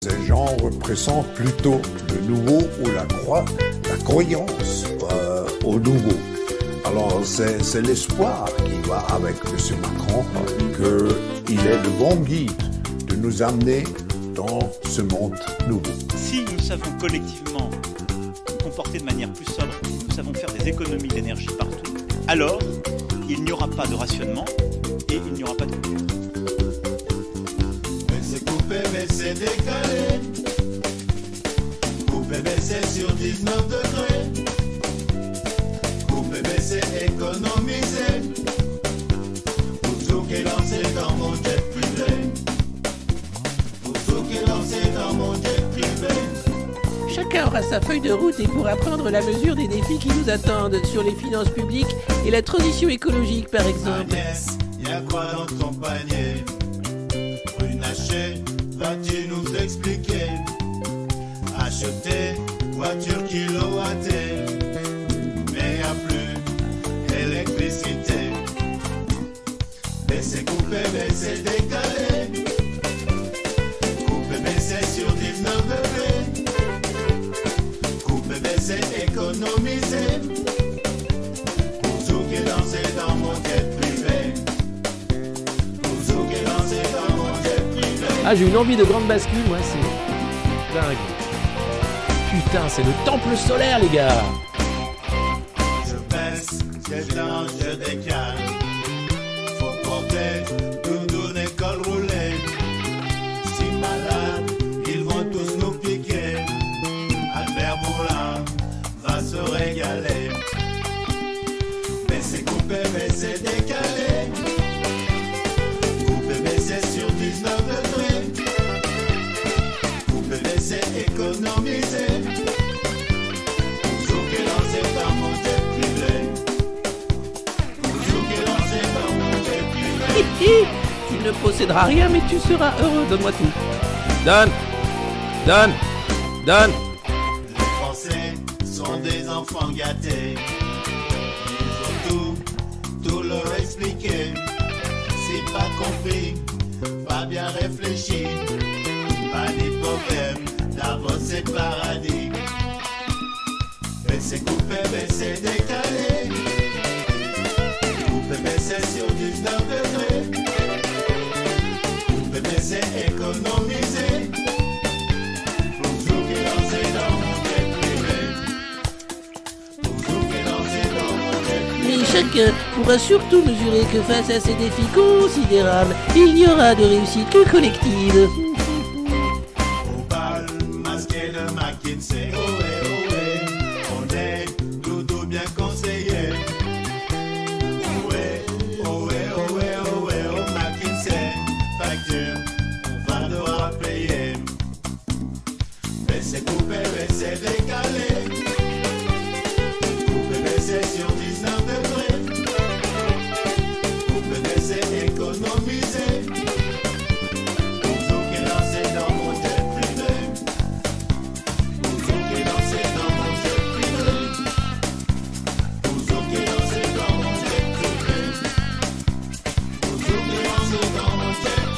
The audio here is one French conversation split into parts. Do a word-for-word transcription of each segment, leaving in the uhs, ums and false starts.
ces gens représentent plutôt le nouveau ou la, croix, la croyance euh, au nouveau. Alors c'est, c'est l'espoir qui va avec M. Macron qu'il est le bon guide de nous amener dans ce monde nouveau. Si nous savons collectivement nous comporter de manière plus sobre, nous savons faire des économies d'énergie partout, alors il n'y aura pas de rationnement et il n'y aura pas de coupure. Mais c'est coupé, mais c'est décalé. Coupé, mais c'est sur dix-neuf degrés. Coupé, mais c'est économisé. Pour qui est lancé dans mon jet privé. Pour qui est lancé dans mon jet privé. Chacun aura sa feuille de route et pourra prendre la mesure des défis qui nous attendent sur les finances publiques et la transition écologique par exemple. Agnès, y'a quoi dans ton panier? Brunacher, vas-tu nous expliquer? Acheter, voiture kilowattée, mais y'a plus électricité. Mais c'est coupé, mais c'est décalé. Coupé, mais c'est sur dix-neuf degrés. Coupé, mais c'est économisé. Pour tout qui est lancé dans mon jet privé. Pour tout qui est lancé dans mon jet privé. Ah, j'ai une envie de grande bascule, moi, c'est dingue. Putain, c'est le temple solaire, les gars. Je baisse, j'étends, je décale. Faut porter doudoune et col roulé. Si malade, ils vont tous nous piquer. Albert Moulin va se régaler. Mais c'est coupé, mais c'est décalé. Coupé, mais c'est sur dix-neuf degrés. Coupé, mais c'est économisé. Pour qui est lancé dans mon jet privé. Pour qui est lancé dans mon jet privé. Hi, hi. Tu ne posséderas rien mais tu seras heureux, donne-moi tout. Donne. Donne. Donne. Les Français sont des enfants gâtés. Ils ont tout, tout leur expliqué. Si pas compris, pas bien réfléchi. Pas ni problème, Davos c'est paradis. Mais c'est coupé, mais c'est décalé. Coupé, mais c'est sur dix-neuf degrés. Coupé, mais c'est économisé. Pour tout qui est lancé dans mon jet privé. Pour tout qui est lancé dans mon jet privé. Mais chacun pourra surtout mesurer que face à ces défis considérables, il n'y aura de réussite que collective. Au bal masqué de McKinsey, ohé ohé, on est doudou bien conseillé. Ohé, ohé, ohé, ohé, oh McKinsey, facture, on va devoir payer. Mais c'est coupé, mais c'est décalé. Coupé, mais c'est sur dix-neuf degrés. Coupé, mais c'est économisé. Pour tout qui est lancé dans mon jet privé. Pour tout qui est lancé dans mon jet privé. Pour tout qui est lancé dans mon jet privé. Pour tout qui est lancé dans mon jet.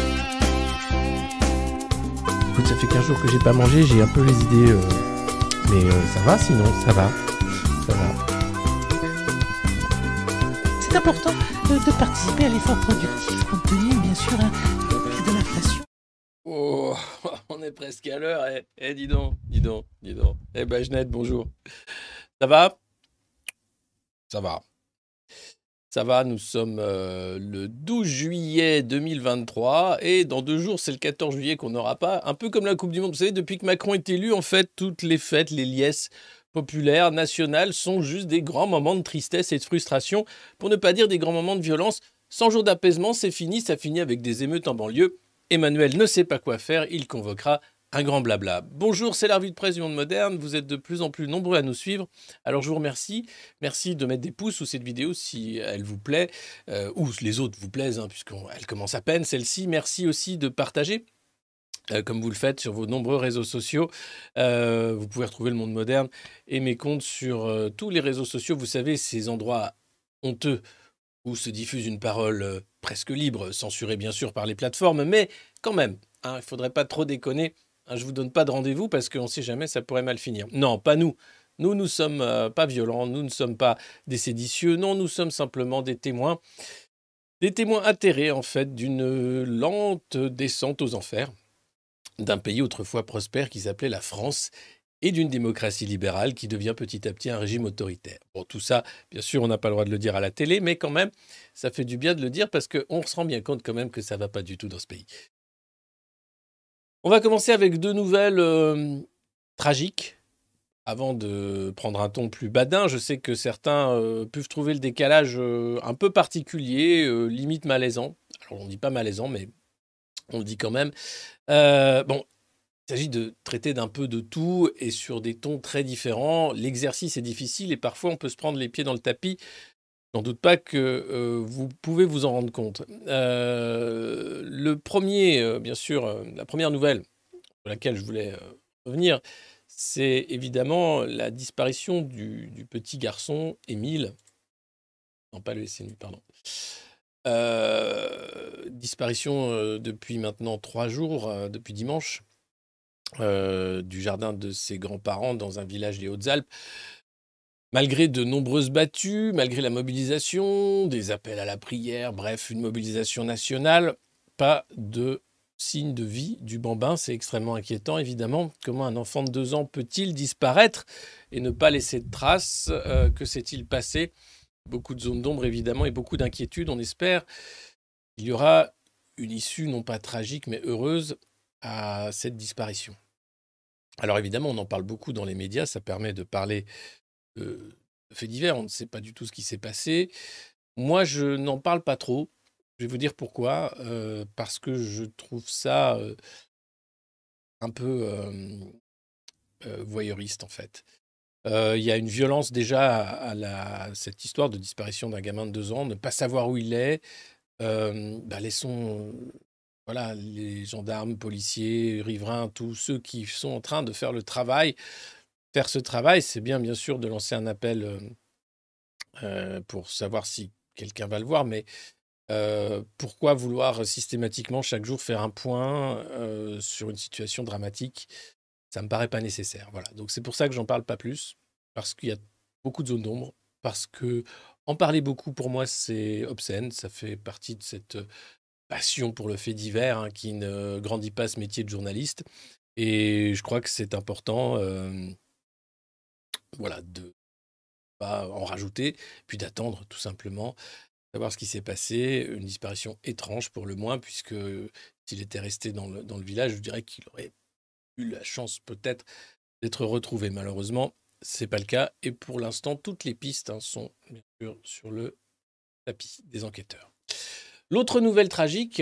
Écoute, ça fait quinze jours que j'ai pas mangé, j'ai un peu les idées. euh, Mais euh, ça va sinon, ça va. Ça va. C'est important de, de participer à l'effort productif compte tenu bien sûr hein, de l'inflation. Oh, on est presque à l'heure. Eh, eh, dis donc, dis donc, dis donc. Eh ben, Jeannette, bonjour. Ça va? Ça va. Ça va, nous sommes euh, le douze juillet deux mille vingt-trois et dans deux jours, c'est le quatorze juillet qu'on n'aura pas. Un peu comme la Coupe du Monde. Vous savez, depuis que Macron est élu, en fait, toutes les fêtes, les liesses populaires, nationales, sont juste des grands moments de tristesse et de frustration, pour ne pas dire des grands moments de violence. cent jours d'apaisement, c'est fini, ça finit avec des émeutes en banlieue. Emmanuel ne sait pas quoi faire, il convoquera un grand blabla. Bonjour, c'est la revue de presse du Monde Moderne. Vous êtes de plus en plus nombreux à nous suivre. Alors je vous remercie. Merci de mettre des pouces sous cette vidéo si elle vous plaît, euh, ou les autres vous plaisent, hein, puisqu'elle commence à peine, celle-ci. Merci aussi de partager, euh, comme vous le faites sur vos nombreux réseaux sociaux. Euh, vous pouvez retrouver le Monde Moderne et mes comptes sur euh, tous les réseaux sociaux. Vous savez, ces endroits honteux où se diffuse une parole euh, presque libre, censurée bien sûr par les plateformes, mais quand même, hein, il ne faudrait pas trop déconner. Hein, je ne vous donne pas de rendez-vous parce qu'on ne sait jamais, ça pourrait mal finir. Non, pas nous. Nous, nous ne sommes euh, pas violents, nous ne sommes pas des séditieux. Non, nous sommes simplement des témoins, des témoins atterrés, en fait, d'une lente descente aux enfers d'un pays autrefois prospère qui s'appelait la France et d'une démocratie libérale qui devient petit à petit un régime autoritaire. Bon, tout ça, bien sûr, on n'a pas le droit de le dire à la télé, mais quand même, ça fait du bien de le dire parce qu'on se rend bien compte quand même que ça ne va pas du tout dans ce pays. On va commencer avec deux nouvelles euh, tragiques. Avant de prendre un ton plus badin, je sais que certains euh, peuvent trouver le décalage euh, un peu particulier, euh, limite malaisant. Alors, on ne dit pas malaisant, mais on le dit quand même. Euh, bon, il s'agit de traiter d'un peu de tout et sur des tons très différents. L'exercice est difficile et parfois on peut se prendre les pieds dans le tapis. J'en doute pas que euh, vous pouvez vous en rendre compte. Euh, le premier, euh, bien sûr, euh, la première nouvelle sur laquelle je voulais euh, revenir, c'est évidemment la disparition du, du petit garçon Émile. Non, pas le S N U, pardon. Euh, disparition euh, depuis maintenant trois jours, euh, depuis dimanche, euh, du jardin de ses grands-parents dans un village des Hautes-Alpes. Malgré de nombreuses battues, malgré la mobilisation, des appels à la prière, bref, une mobilisation nationale, pas de signe de vie du bambin. C'est extrêmement inquiétant, évidemment. Comment un enfant de deux ans peut-il disparaître et ne pas laisser de traces? euh, Que s'est-il passé? Beaucoup de zones d'ombre, évidemment, et beaucoup d'inquiétudes. On espère qu'il y aura une issue, non pas tragique, mais heureuse à cette disparition. Alors évidemment, on en parle beaucoup dans les médias, ça permet de parler de faits divers, on ne sait pas du tout ce qui s'est passé. Moi, je n'en parle pas trop. Je vais vous dire pourquoi. Euh, parce que je trouve ça euh, un peu euh, euh, voyeuriste, en fait. Euh, Il y a une violence déjà à, à la, cette histoire de disparition d'un gamin de deux ans, ne pas savoir où il est. Euh, bah, laissons euh, voilà, les gendarmes, policiers, riverains, tous ceux qui sont en train de faire le travail. Faire ce travail, c'est bien, bien sûr, de lancer un appel euh, euh, pour savoir si quelqu'un va le voir, mais euh, pourquoi vouloir systématiquement chaque jour faire un point euh, sur une situation dramatique? Ça me paraît pas nécessaire. Voilà. Donc c'est pour ça que j'en parle pas plus, parce qu'il y a beaucoup de zones d'ombre, parce que en parler beaucoup pour moi c'est obscène, ça fait partie de cette passion pour le fait divers hein, qui ne grandit pas ce métier de journaliste. Et je crois que c'est important, euh, voilà, de pas en rajouter, puis d'attendre tout simplement, savoir ce qui s'est passé. Une disparition étrange pour le moins, puisque s'il était resté dans le, dans le village, je dirais qu'il aurait eu la chance peut-être d'être retrouvé. Malheureusement, c'est pas le cas. Et pour l'instant, toutes les pistes hein, sont bien sûr sur le tapis des enquêteurs. L'autre nouvelle tragique,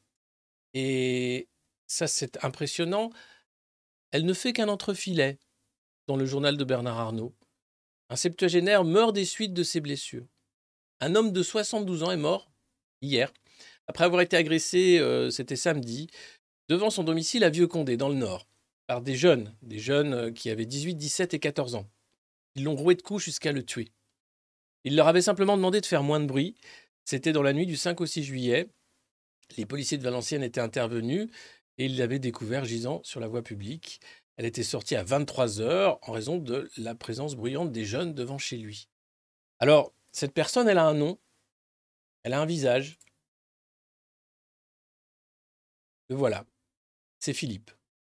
et ça c'est impressionnant, elle ne fait qu'un entrefilet dans le journal de Bernard Arnault. Un septuagénaire meurt des suites de ses blessures. Un homme de soixante-douze ans est mort hier, après avoir été agressé, euh, c'était samedi, devant son domicile à Vieux-Condé, dans le Nord, par des jeunes, des jeunes qui avaient dix-huit, dix-sept et quatorze ans. Ils l'ont roué de coups jusqu'à le tuer. Il leur avait simplement demandé de faire moins de bruit. C'était dans la nuit du cinq au six juillet. Les policiers de Valenciennes étaient intervenus et ils l'avaient découvert gisant sur la voie publique. Elle était sortie à vingt-trois heures en raison de la présence bruyante des jeunes devant chez lui. Alors, cette personne, elle a un nom, elle a un visage. Le voilà, c'est Philippe.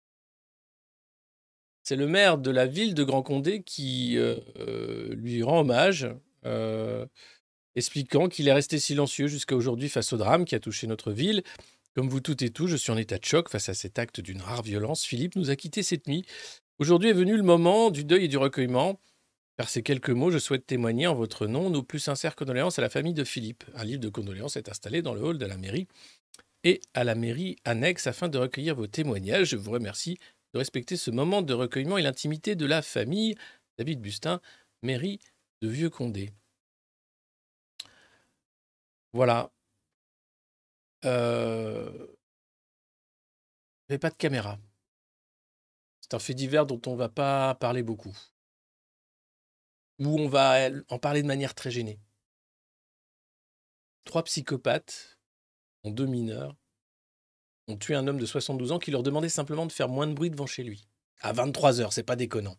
C'est le maire de la ville de Grand-Condé qui euh, euh, lui rend hommage, euh, expliquant qu'il est resté silencieux jusqu'à aujourd'hui face au drame qui a touché notre ville. Comme vous toutes et tous, je suis en état de choc face à cet acte d'une rare violence. Philippe nous a quittés cette nuit. Aujourd'hui est venu le moment du deuil et du recueillement. Par ces quelques mots, je souhaite témoigner en votre nom nos plus sincères condoléances à la famille de Philippe. Un livre de condoléances est installé dans le hall de la mairie et à la mairie annexe afin de recueillir vos témoignages. Je vous remercie de respecter ce moment de recueillement et l'intimité de la famille. David Bustin, mairie de Vieux-Condé. Voilà. Euh... Il n'y avait pas de caméra. C'est un fait divers dont on ne va pas parler beaucoup. Ou on va en parler de manière très gênée. Trois psychopathes, dont deux mineurs, ont tué un homme de soixante-douze ans qui leur demandait simplement de faire moins de bruit devant chez lui. À vingt-trois heures, c'est pas déconnant.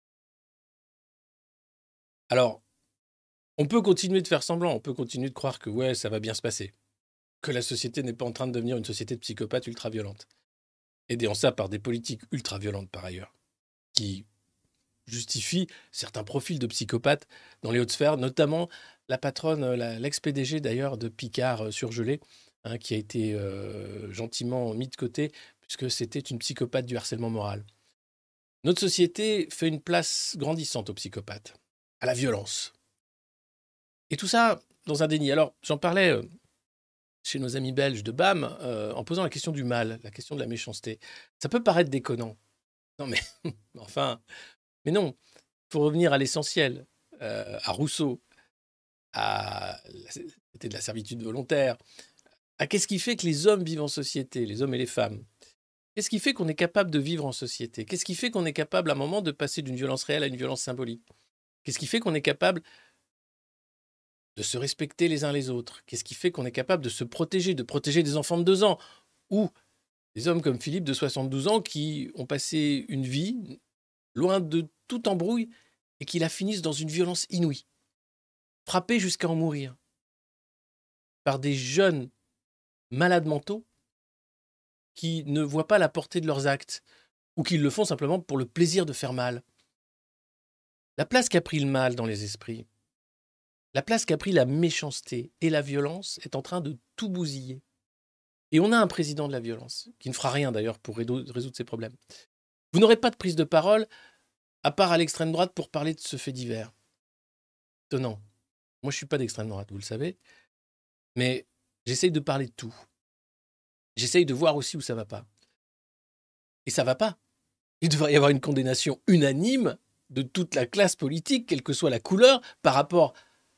Alors, on peut continuer de faire semblant, on peut continuer de croire que ouais, ça va bien se passer, que la société n'est pas en train de devenir une société de psychopathes ultra-violentes. Aidés en ça par des politiques ultra-violentes par ailleurs, qui justifient certains profils de psychopathes dans les hautes sphères, notamment la patronne, la, l'ex-P D G d'ailleurs de Picard euh, surgelé, hein, qui a été euh, gentiment mis de côté, puisque c'était une psychopathe du harcèlement moral. Notre société fait une place grandissante aux psychopathes, à la violence. Et tout ça dans un déni. Alors, j'en parlais euh, chez nos amis belges de B A M, euh, en posant la question du mal, la question de la méchanceté. Ça peut paraître déconnant. Non mais, enfin, mais non. Il faut revenir à l'essentiel, euh, à Rousseau, à c'était de la servitude volontaire, à qu'est-ce qui fait que les hommes vivent en société, les hommes et les femmes. Qu'est-ce qui fait qu'on est capable de vivre en société? Qu'est-ce qui fait qu'on est capable à un moment de passer d'une violence réelle à une violence symbolique? Qu'est-ce qui fait qu'on est capable de se respecter les uns les autres? Qu'est-ce qui fait qu'on est capable de se protéger, de protéger des enfants de deux ans ou des hommes comme Philippe de soixante-douze ans qui ont passé une vie loin de toute embrouille et qui la finissent dans une violence inouïe, frappés jusqu'à en mourir par des jeunes malades mentaux qui ne voient pas la portée de leurs actes ou qui le font simplement pour le plaisir de faire mal. La place qu'a pris le mal dans les esprits, la place qu'a pris la méchanceté et la violence est en train de tout bousiller. Et on a un président de la violence, qui ne fera rien d'ailleurs pour résoudre ces problèmes. Vous n'aurez pas de prise de parole, à part à l'extrême droite, pour parler de ce fait divers. Étonnant. Moi, je ne suis pas d'extrême droite, vous le savez. Mais j'essaye de parler de tout. J'essaye de voir aussi où ça ne va pas. Et ça ne va pas. Il devrait y avoir une condamnation unanime de toute la classe politique, quelle que soit la couleur, par rapport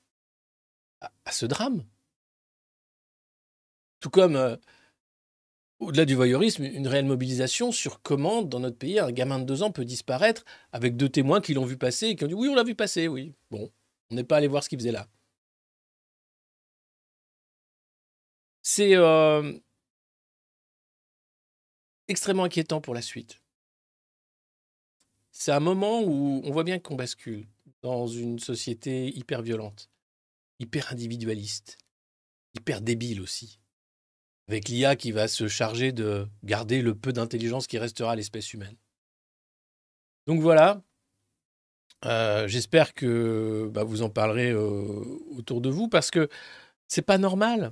à, à ce drame. Tout comme, euh, au-delà du voyeurisme, une réelle mobilisation sur comment, dans notre pays, un gamin de deux ans peut disparaître avec deux témoins qui l'ont vu passer et qui ont dit « oui, on l'a vu passer, oui ». Bon, on n'est pas allé voir ce qu'il faisait là. C'est euh, extrêmement inquiétant pour la suite. C'est un moment où on voit bien qu'on bascule dans une société hyper violente, hyper individualiste, hyper débile aussi, avec l'I A qui va se charger de garder le peu d'intelligence qui restera à l'espèce humaine. Donc voilà, euh, j'espère que bah, vous en parlerez euh, autour de vous, parce que c'est pas normal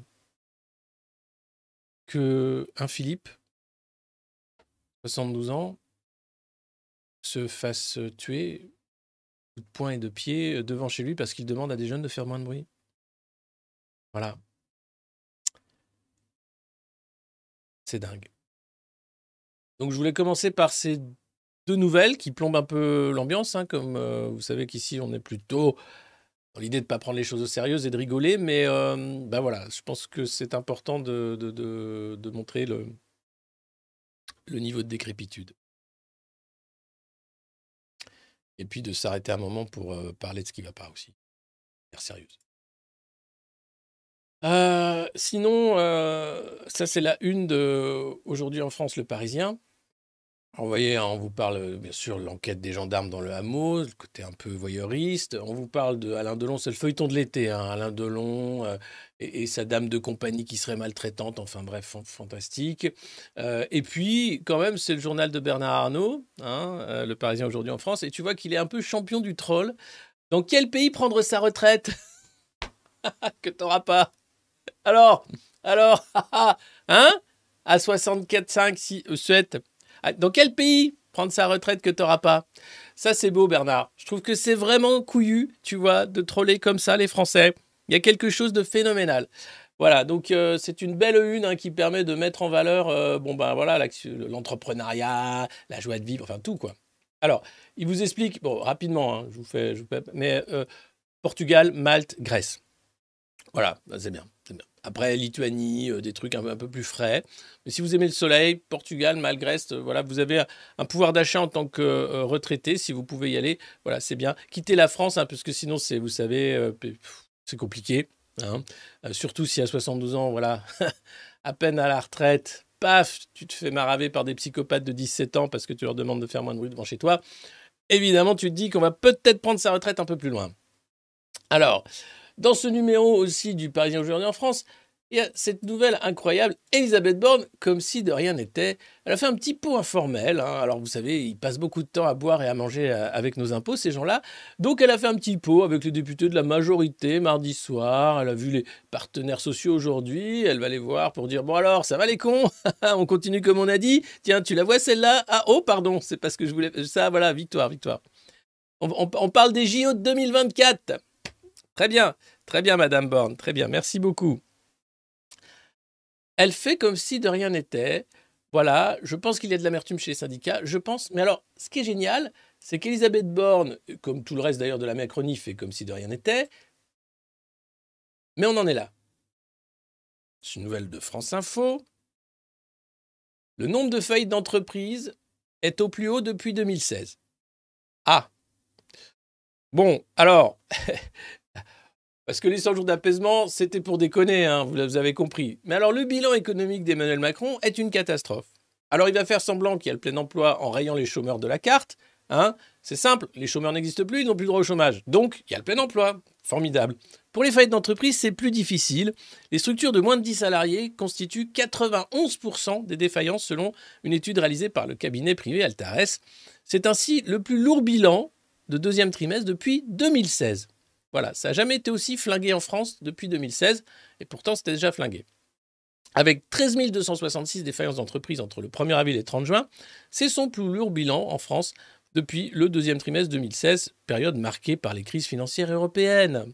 qu'un Philippe, soixante-douze ans, se fasse tuer de poing et de pied devant chez lui parce qu'il demande à des jeunes de faire moins de bruit. Voilà. C'est dingue. Donc je voulais commencer par ces deux nouvelles qui plombent un peu l'ambiance, hein, comme euh, vous savez qu'ici on est plutôt dans l'idée de ne pas prendre les choses au sérieux et de rigoler, mais euh, ben voilà, je pense que c'est important de, de, de, de montrer le, le niveau de décrépitude. Et puis de s'arrêter un moment pour euh, parler de ce qui ne va pas aussi. Faire sérieuse. Euh, sinon, euh, ça c'est la une de aujourd'hui en France, Le Parisien. Alors, vous voyez, hein, on vous parle bien sûr de l'enquête des gendarmes dans le hameau, le côté un peu voyeuriste. On vous parle de Alain Delon, c'est le feuilleton de l'été. Hein, Alain Delon euh, et, et sa dame de compagnie qui serait maltraitante. Enfin bref, fantastique. Euh, et puis, quand même, c'est le journal de Bernard Arnault, hein, euh, Le Parisien aujourd'hui en France. Et tu vois qu'il est un peu champion du troll. Dans quel pays prendre sa retraite? Que t'auras pas. Alors, alors, hein? À soixante-quatre, cinq, six, sept. Dans quel pays prendre sa retraite que t'auras pas? Ça, c'est beau, Bernard. Je trouve que c'est vraiment couillu, tu vois, de troller comme ça les Français. Il y a quelque chose de phénoménal. Voilà, donc euh, c'est une belle une hein, qui permet de mettre en valeur euh, bon, ben, voilà, l'entrepreneuriat, la joie de vivre, enfin tout, quoi. Alors, il vous explique, bon, rapidement, hein, je vous fais, je vous fais mais euh, Portugal, Malte, Grèce. Voilà, c'est bien, c'est bien. Après, Lituanie, euh, des trucs un, un peu plus frais. Mais si vous aimez le soleil, Portugal, Malte, Grèce, euh, voilà, vous avez un, un pouvoir d'achat en tant que euh, retraité. Si vous pouvez y aller, voilà, c'est bien. Quittez la France, hein, parce que sinon, c'est, vous savez, euh, c'est compliqué. Hein. Euh, surtout si à soixante-douze ans, voilà, à peine à la retraite, paf, tu te fais maraver par des psychopathes de dix-sept ans parce que tu leur demandes de faire moins de bruit devant chez toi, évidemment, tu te dis qu'on va peut-être prendre sa retraite un peu plus loin. Alors, dans ce numéro aussi du Parisien aujourd'hui en France, il y a cette nouvelle incroyable, Elisabeth Borne, comme si de rien n'était. Elle a fait un petit pot informel. Hein. Alors, vous savez, ils passent beaucoup de temps à boire et à manger avec nos impôts, ces gens-là. Donc, elle a fait un petit pot avec les députés de la majorité mardi soir. Elle a vu les partenaires sociaux aujourd'hui. Elle va les voir pour dire « Bon alors, ça va les cons ? On continue comme on a dit. Tiens, tu la vois celle-là ? Ah, oh, pardon, c'est parce que je voulais... Ça, voilà, victoire, victoire. On, on, on parle des J O de deux mille vingt-quatre. Très bien, très bien, Madame Borne. Très bien, merci beaucoup. Elle fait comme si de rien n'était. Voilà, je pense qu'il y a de l'amertume chez les syndicats. Je pense. Mais alors, ce qui est génial, c'est qu'Elisabeth Borne, comme tout le reste d'ailleurs de la Macronie, fait comme si de rien n'était. Mais on en est là. C'est une nouvelle de France Info. Le nombre de faillites d'entreprises est au plus haut depuis deux mille seize. Ah. Bon, alors. Parce que les cent jours d'apaisement, c'était pour déconner, hein, vous avez compris. Mais alors, le bilan économique d'Emmanuel Macron est une catastrophe. Alors, il va faire semblant qu'il y a le plein emploi en rayant les chômeurs de la carte. Hein. C'est simple, les chômeurs n'existent plus, ils n'ont plus le droit au chômage. Donc, il y a le plein emploi. Formidable. Pour les faillites d'entreprise, c'est plus difficile. Les structures de moins de dix salariés constituent quatre-vingt-onze pour cent des défaillances selon une étude réalisée par le cabinet privé Altares. C'est ainsi le plus lourd bilan de deuxième trimestre depuis deux mille seize. Voilà, ça n'a jamais été aussi flingué en France depuis deux mille seize, et pourtant c'était déjà flingué. Avec treize mille deux cent soixante-six défaillances d'entreprises entre le premier avril et le trente juin, c'est son plus lourd bilan en France depuis le deuxième trimestre deux mille seize, période marquée par les crises financières européennes.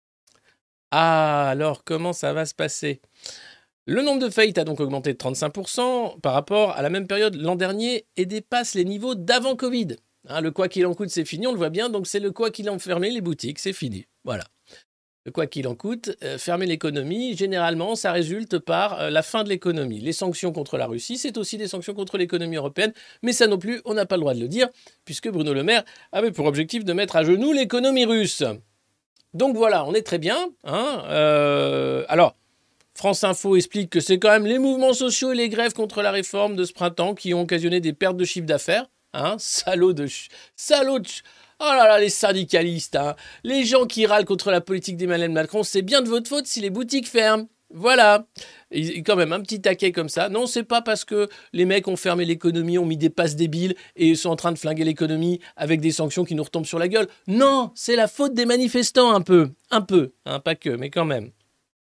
Ah, alors comment ça va se passer ? Le nombre de faillites a donc augmenté de trente-cinq pour cent par rapport à la même période l'an dernier et dépasse les niveaux d'avant Covid. Hein, le quoi qu'il en coûte, c'est fini, on le voit bien, donc c'est le quoi qu'il en ferme les boutiques, c'est fini. Voilà. Le quoi qu'il en coûte, euh, fermer l'économie, généralement, ça résulte par euh, la fin de l'économie. Les sanctions contre la Russie, c'est aussi des sanctions contre l'économie européenne, mais ça non plus, on n'a pas le droit de le dire, puisque Bruno Le Maire avait pour objectif de mettre à genoux l'économie russe. Donc voilà, on est très bien. Hein, euh, alors, France Info explique que c'est quand même les mouvements sociaux et les grèves contre la réforme de ce printemps qui ont occasionné des pertes de chiffre d'affaires. Hein, salaud de... Ch... Salaud de... Ch... Oh là là, les syndicalistes, hein, les gens qui râlent contre la politique d'Emmanuel Macron, c'est bien de votre faute si les boutiques ferment. Voilà. Et quand même, un petit taquet comme ça. Non, c'est pas parce que les mecs ont fermé l'économie, ont mis des passes débiles et sont en train de flinguer l'économie avec des sanctions qui nous retombent sur la gueule. Non, c'est la faute des manifestants un peu. Un peu, hein, pas que, mais quand même.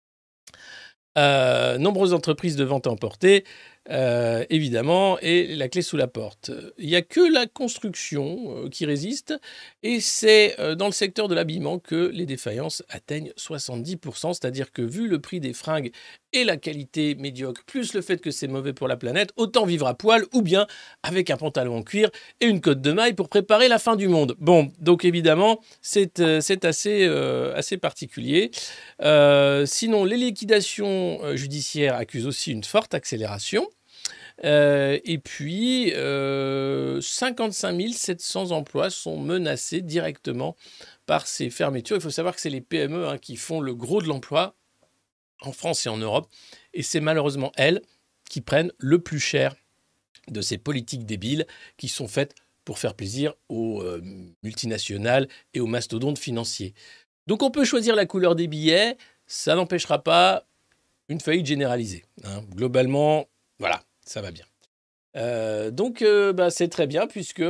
Euh, nombreuses entreprises de vente à emporter, euh, évidemment, et la clé sous la porte. Il n'y a que la construction euh, qui résiste, et c'est euh, dans le secteur de l'habillement que les défaillances atteignent soixante-dix pour cent, c'est-à-dire que vu le prix des fringues et la qualité médiocre, plus le fait que c'est mauvais pour la planète, autant vivre à poil ou bien avec un pantalon en cuir et une cotte de maille pour préparer la fin du monde. Bon, donc évidemment, c'est, euh, c'est assez, euh, assez particulier. Euh, sinon, les liquidations euh, judiciaires accusent aussi une forte accélération. Euh, et puis, euh, cinquante-cinq mille sept cents emplois sont menacés directement par ces fermetures. Il faut savoir que c'est les P M E hein, qui font le gros de l'emploi en France et en Europe. Et c'est malheureusement elles qui prennent le plus cher de ces politiques débiles qui sont faites pour faire plaisir aux euh, multinationales et aux mastodontes financiers. Donc on peut choisir la couleur des billets, ça n'empêchera pas une faillite généralisée. Hein. Globalement, voilà, ça va bien. Euh, donc euh, bah, c'est très bien puisque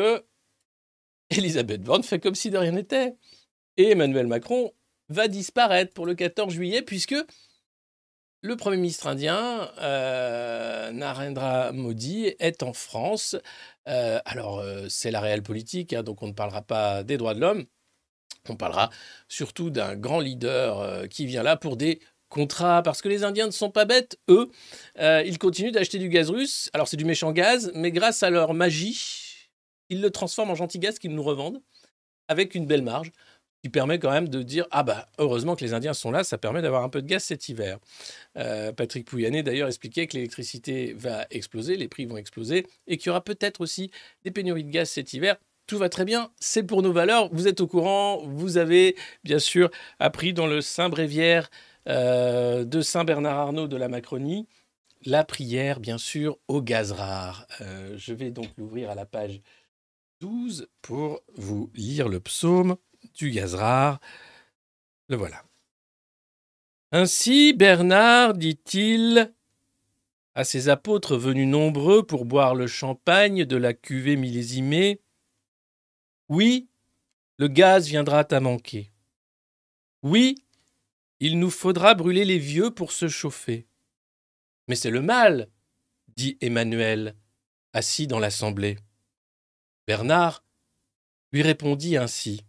Elisabeth Borne fait comme si de rien n'était. Et Emmanuel Macron va disparaître pour le quatorze juillet puisque le Premier ministre indien, euh, Narendra Modi, est en France. Euh, alors, euh, c'est la réelle politique, hein, donc on ne parlera pas des droits de l'homme. On parlera surtout d'un grand leader euh, qui vient là pour des contrats, parce que les Indiens ne sont pas bêtes, eux. Euh, ils continuent d'acheter du gaz russe. Alors, c'est du méchant gaz, mais grâce à leur magie, ils le transforment en gentil gaz qu'ils nous revendent avec une belle marge, qui permet quand même de dire « Ah bah, heureusement que les Indiens sont là, ça permet d'avoir un peu de gaz cet hiver. Euh, » Patrick Pouyanné, d'ailleurs, expliquait que l'électricité va exploser, les prix vont exploser, et qu'il y aura peut-être aussi des pénuries de gaz cet hiver. Tout va très bien, c'est pour nos valeurs, vous êtes au courant, vous avez bien sûr appris dans le Saint Bréviaire euh, de Saint Bernard Arnault de la Macronie la prière, bien sûr, au gaz rare. Euh, je vais donc l'ouvrir à la page douze pour vous lire le psaume du gaz rare. Le voilà. Ainsi, Bernard, dit-il à ses apôtres venus nombreux pour boire le champagne de la cuvée millésimée, « Oui, le gaz viendra à manquer. Oui, il nous faudra brûler les vieux pour se chauffer. Mais c'est le mal, dit Emmanuel, assis dans l'assemblée. » Bernard lui répondit ainsi.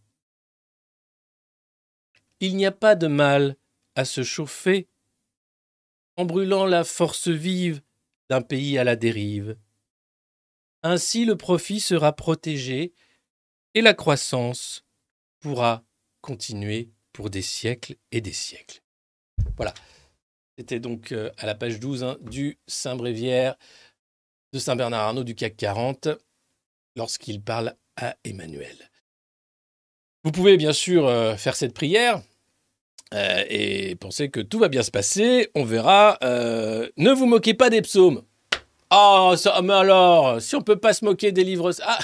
« Il n'y a pas de mal à se chauffer en brûlant la force vive d'un pays à la dérive. Ainsi le profit sera protégé et la croissance pourra continuer pour des siècles et des siècles. » Voilà. C'était donc euh, à la page douze hein, du Saint-Bréviaire de Saint-Bernard Arnault du C A C quarante lorsqu'il parle à Emmanuel. Vous pouvez bien sûr euh, faire cette prière euh, et penser que tout va bien se passer. On verra. Euh, ne vous moquez pas des psaumes. Ah, oh, mais alors, si on peut pas se moquer des livres... Ah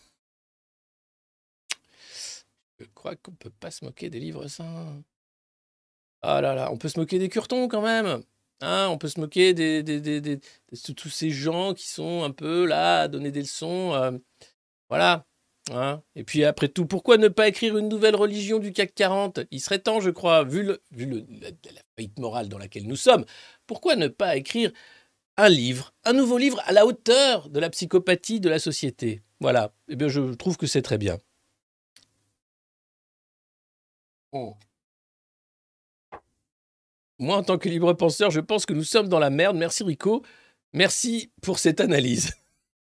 Je crois qu'on peut pas se moquer des livres saints. Ah là là, on peut se moquer des curtons quand même. Hein, on peut se moquer des, des, des, des, de tous ces gens qui sont un peu là à donner des leçons. Euh, voilà. Hein. Et puis après tout, pourquoi ne pas écrire une nouvelle religion du C A C quarante ? Il serait temps, je crois, vu, le, vu le, la, la faillite morale dans laquelle nous sommes, pourquoi ne pas écrire un livre, un nouveau livre à la hauteur de la psychopathie de la société ? Voilà. Eh bien, je trouve que c'est très bien. Oh. Moi, en tant que libre penseur, je pense que nous sommes dans la merde. Merci Rico. Merci pour cette analyse.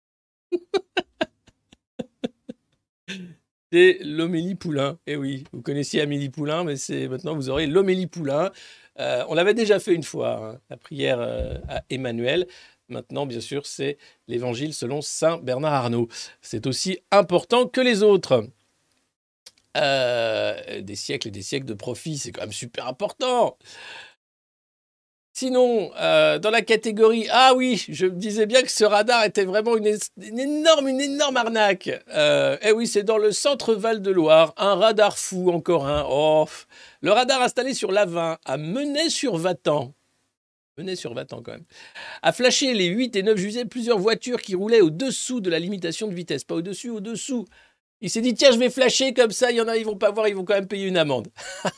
C'est l'Homélie Poulain. Eh oui, vous connaissiez Amélie Poulain, mais c'est maintenant vous aurez l'Homélie Poulain. Euh, on l'avait déjà fait une fois, hein, la prière euh, à Emmanuel. Maintenant, bien sûr, c'est l'évangile selon saint Bernard Arnault. C'est aussi important que les autres. Euh, des siècles et des siècles de profit, c'est quand même super important. Sinon, euh, dans la catégorie « Ah oui, je me disais bien que ce radar était vraiment une, une, énorme, une énorme arnaque. Euh, » Eh oui, c'est dans le centre Val-de-Loire, un radar fou, encore un. Oh, le radar installé sur l'A vingt à Menay-sur-Vatan. Menay-sur-Vatan quand même. A flashé les huit et neuf juillet plusieurs voitures qui roulaient au-dessous de la limitation de vitesse. Pas au-dessus, au-dessous. Il s'est dit, tiens, je vais flasher comme ça, il y en a, ils vont pas voir, ils vont quand même payer une amende.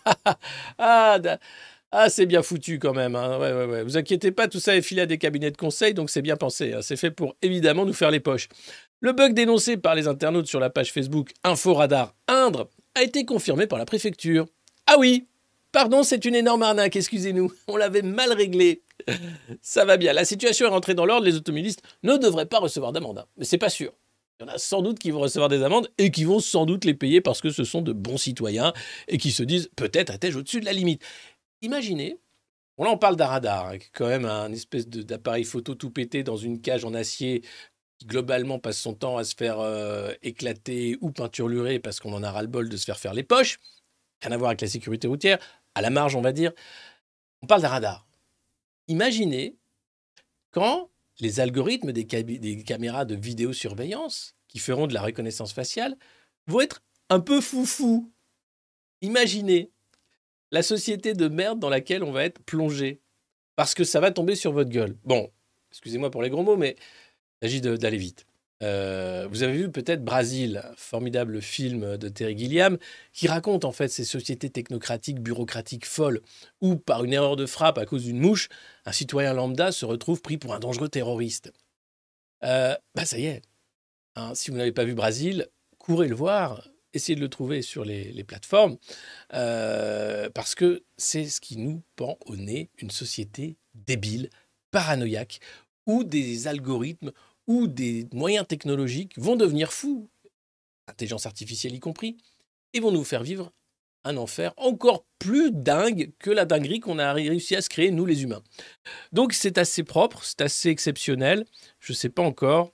ah, da... Ah, c'est bien foutu quand même. Hein. Ouais, ouais, ouais. Vous inquiétez pas, tout ça est filé à des cabinets de conseil, donc c'est bien pensé. Hein. C'est fait pour, évidemment, nous faire les poches. Le bug dénoncé par les internautes sur la page Facebook Inforadar Indre a été confirmé par la préfecture. Ah oui, pardon, c'est une énorme arnaque, excusez-nous. On l'avait mal réglé. Ça va bien. La situation est rentrée dans l'ordre. Les automobilistes ne devraient pas recevoir d'amende. Hein. Mais c'est pas sûr. Il y en a sans doute qui vont recevoir des amendes et qui vont sans doute les payer parce que ce sont de bons citoyens et qui se disent peut-être étais-je au-dessus de la limite. Imaginez, bon là on parle d'un radar, hein, qui est quand même un espèce de, d'appareil photo tout pété dans une cage en acier qui globalement passe son temps à se faire euh, éclater ou peinturlurer parce qu'on en a ras-le-bol de se faire faire les poches. Rien à voir avec la sécurité routière, à la marge on va dire. On parle d'un radar. Imaginez quand les algorithmes des, cam- des caméras de vidéosurveillance qui feront de la reconnaissance faciale vont être un peu foufou. Imaginez la société de merde dans laquelle on va être plongé. Parce que ça va tomber sur votre gueule. Bon, excusez-moi pour les gros mots, mais il s'agit de, d'aller vite. Euh, vous avez vu peut-être Brasil, un formidable film de Terry Gilliam, qui raconte en fait ces sociétés technocratiques, bureaucratiques folles, où par une erreur de frappe à cause d'une mouche, un citoyen lambda se retrouve pris pour un dangereux terroriste. Euh, bah ça y est. Hein, si vous n'avez pas vu Brasil, courez le voir. Essayez de le trouver sur les, les plateformes, euh, parce que c'est ce qui nous pend au nez, une société débile, paranoïaque, où des algorithmes ou des moyens technologiques vont devenir fous, intelligence artificielle y compris, et vont nous faire vivre un enfer encore plus dingue que la dinguerie qu'on a réussi à se créer, nous les humains. Donc c'est assez propre, c'est assez exceptionnel, je ne sais pas encore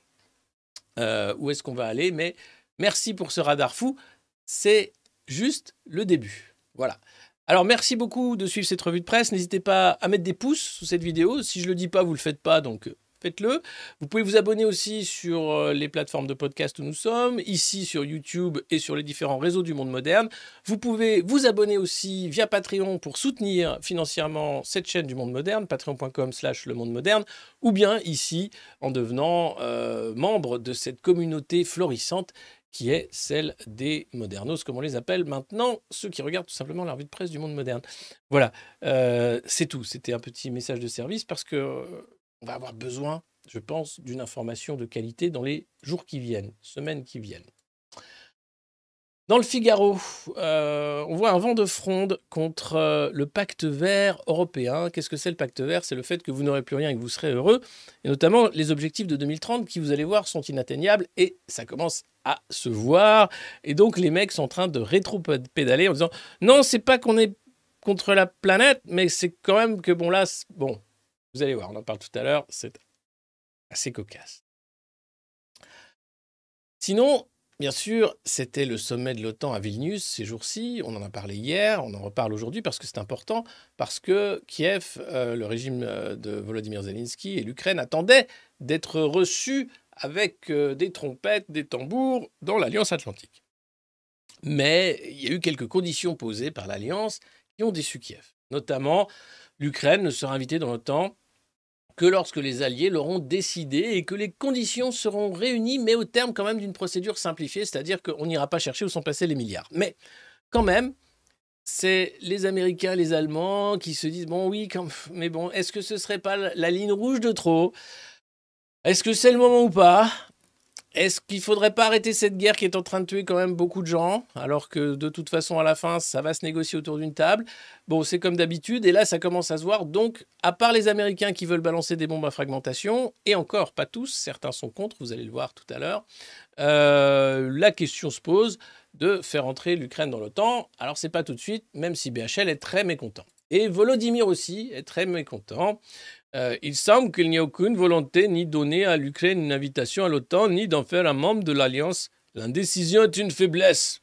euh, où est-ce qu'on va aller, mais... Merci pour ce radar fou, c'est juste le début. Voilà. Alors, merci beaucoup de suivre cette revue de presse. N'hésitez pas à mettre des pouces sous cette vidéo. Si je ne le dis pas, vous ne le faites pas, donc faites-le. Vous pouvez vous abonner aussi sur les plateformes de podcast où nous sommes, ici sur YouTube et sur les différents réseaux du monde moderne. Vous pouvez vous abonner aussi via Patreon pour soutenir financièrement cette chaîne du monde moderne, patreon point com slash le monde moderne, ou bien ici en devenant euh, membre de cette communauté florissante qui est celle des modernos, comme on les appelle maintenant, ceux qui regardent tout simplement la revue de presse du monde moderne. Voilà, euh, c'est tout. C'était un petit message de service parce que euh, on va avoir besoin, je pense, d'une information de qualité dans les jours qui viennent, semaines qui viennent. Dans le Figaro, euh, on voit un vent de fronde contre euh, le pacte vert européen. Qu'est-ce que c'est le pacte vert? C'est le fait que vous n'aurez plus rien et que vous serez heureux. Et notamment, les objectifs de deux mille trente qui, vous allez voir, sont inatteignables. Et ça commence à se voir. Et donc, les mecs sont en train de rétro-pédaler en disant « Non, c'est pas qu'on est contre la planète, mais c'est quand même que, bon, là, bon, vous allez voir, on en parle tout à l'heure, c'est assez cocasse. » Sinon, bien sûr, c'était le sommet de l'OTAN à Vilnius ces jours-ci. On en a parlé hier, on en reparle aujourd'hui parce que c'est important, parce que Kiev, euh, le régime de Volodymyr Zelensky et l'Ukraine attendaient d'être reçus avec euh, des trompettes, des tambours dans l'Alliance Atlantique. Mais il y a eu quelques conditions posées par l'Alliance qui ont déçu Kiev. Notamment, l'Ukraine ne sera invitée dans l'OTAN que lorsque les alliés l'auront décidé et que les conditions seront réunies, mais au terme quand même d'une procédure simplifiée, c'est-à-dire qu'on n'ira pas chercher où sont passés les milliards. Mais quand même, c'est les Américains, les Allemands qui se disent « Bon, oui, quand... mais bon, est-ce que ce ne serait pas la ligne rouge de trop ? Est-ce que c'est le moment ou pas ? Est-ce qu'il ne faudrait pas arrêter cette guerre qui est en train de tuer quand même beaucoup de gens, alors que de toute façon, à la fin, ça va se négocier autour d'une table ? Bon, c'est comme d'habitude, et là, ça commence à se voir. Donc, à part les Américains qui veulent balancer des bombes à fragmentation, et encore, pas tous, certains sont contre, vous allez le voir tout à l'heure, euh, la question se pose de faire entrer l'Ukraine dans l'OTAN. Alors, c'est pas tout de suite, même si B H L est très mécontent. Et Volodymyr aussi est très mécontent. Euh, il semble qu'il n'y a aucune volonté ni donner à l'Ukraine une invitation à l'OTAN, ni d'en faire un membre de l'Alliance. L'indécision est une faiblesse.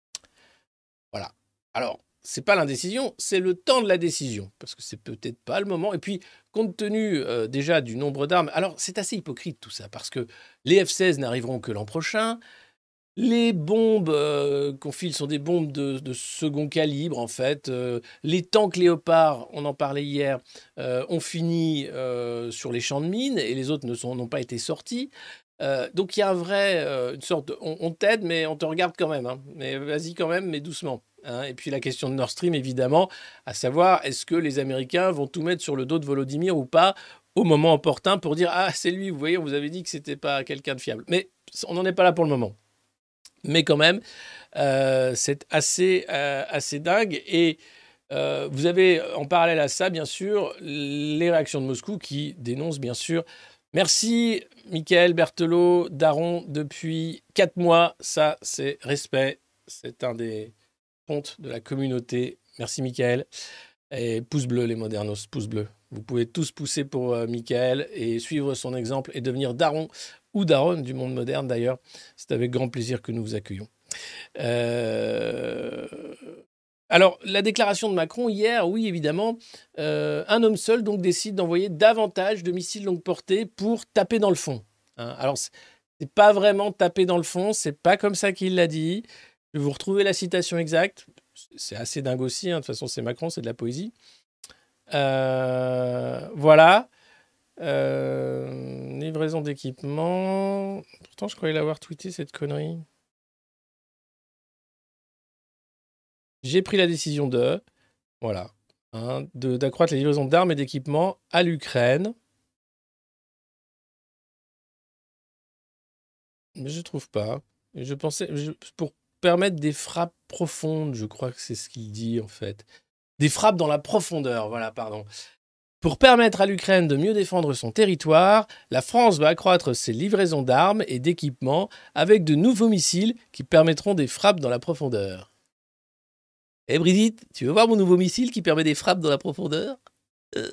Voilà. Alors, c'est pas l'indécision, c'est le temps de la décision, parce que c'est peut-être pas le moment. Et puis, compte tenu euh, déjà du nombre d'armes, alors c'est assez hypocrite tout ça, parce que les F seize n'arriveront que l'an prochain. Les bombes euh, qu'on file sont des bombes de, de second calibre, en fait. Euh, les tanks Léopard, on en parlait hier, euh, ont fini euh, sur les champs de mines et les autres ne sont, n'ont pas été sortis. Euh, donc il y a un vrai, euh, une sorte de, on, on t'aide, mais on te regarde quand même. Hein. Mais vas-y quand même, mais doucement. Hein. Et puis la question de Nord Stream, évidemment, à savoir, est-ce que les Américains vont tout mettre sur le dos de Volodymyr ou pas au moment opportun pour dire « Ah, c'est lui, vous voyez, on vous avait dit que c'était pas quelqu'un de fiable. » Mais on n'en est pas là pour le moment. Mais quand même, euh, c'est assez, euh, assez dingue. Et euh, vous avez en parallèle à ça, bien sûr, les réactions de Moscou qui dénoncent, bien sûr. Merci, Michael Berthelot, Daron, depuis quatre mois. Ça, c'est respect. C'est un des pontes de la communauté. Merci, Michael. Et pouce bleu, les modernos, pouce bleu. Vous pouvez tous pousser pour euh, Michael et suivre son exemple et devenir Daron ou Daronne du monde moderne d'ailleurs. C'est avec grand plaisir que nous vous accueillons. Euh... Alors, la déclaration de Macron hier, oui, évidemment, euh, un homme seul donc décide d'envoyer davantage de missiles longue portée pour taper dans le fond. Hein, alors, c'est pas vraiment taper dans le fond, c'est pas comme ça qu'il l'a dit. Je vais vous retrouver la citation exacte. C'est assez dingue aussi, hein. De toute façon, c'est Macron, c'est de la poésie. Euh, voilà. Euh, livraison d'équipement. Pourtant, je croyais l'avoir tweeté, cette connerie. J'ai pris la décision de, voilà, hein, de, d'accroître les livraisons d'armes et d'équipements à l'Ukraine. Mais je ne trouve pas. Je pensais, je, pour permettre des frappes profondes, je crois que c'est ce qu'il dit en fait. Des frappes dans la profondeur, voilà, pardon. Pour permettre à l'Ukraine de mieux défendre son territoire, la France va accroître ses livraisons d'armes et d'équipements avec de nouveaux missiles qui permettront des frappes dans la profondeur. Eh Brigitte, tu veux voir mon nouveau missile qui permet des frappes dans la profondeur ?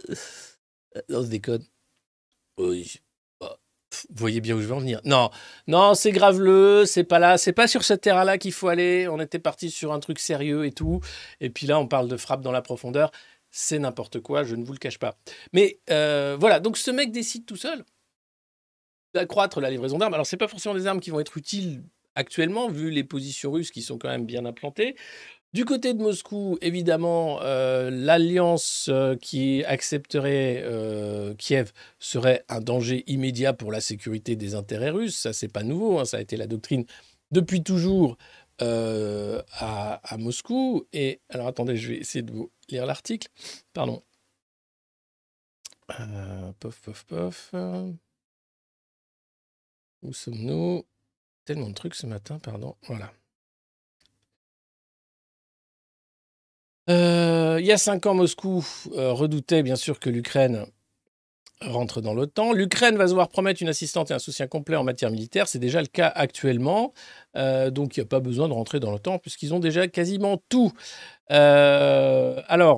euh... Non, je déconne. Oui. Bah. Vous voyez bien où je veux en venir. Non, non, c'est graveleux, c'est pas là, c'est pas sur ce terrain-là qu'il faut aller. On était parti sur un truc sérieux et tout. Et puis là, on parle de frappe dans la profondeur. C'est n'importe quoi, je ne vous le cache pas. Mais euh, voilà, donc ce mec décide tout seul d'accroître la livraison d'armes. Alors, c'est pas forcément des armes qui vont être utiles actuellement, vu les positions russes qui sont quand même bien implantées. Du côté de Moscou, évidemment, euh, l'alliance euh, qui accepterait euh, Kiev serait un danger immédiat pour la sécurité des intérêts russes. Ça, c'est pas nouveau, hein, ça a été la doctrine depuis toujours euh, à, à Moscou. Et alors, attendez, je vais essayer de vous lire l'article. Pardon. Euh, pof, pof, pof. Où sommes-nous? Tellement de trucs ce matin, pardon. Voilà. Euh, il y a cinq ans, Moscou euh, redoutait bien sûr que l'Ukraine rentre dans l'OTAN. L'Ukraine va se voir promettre une assistance et un soutien complet en matière militaire. C'est déjà le cas actuellement. Euh, donc, il n'y a pas besoin de rentrer dans l'OTAN puisqu'ils ont déjà quasiment tout. Euh, alors,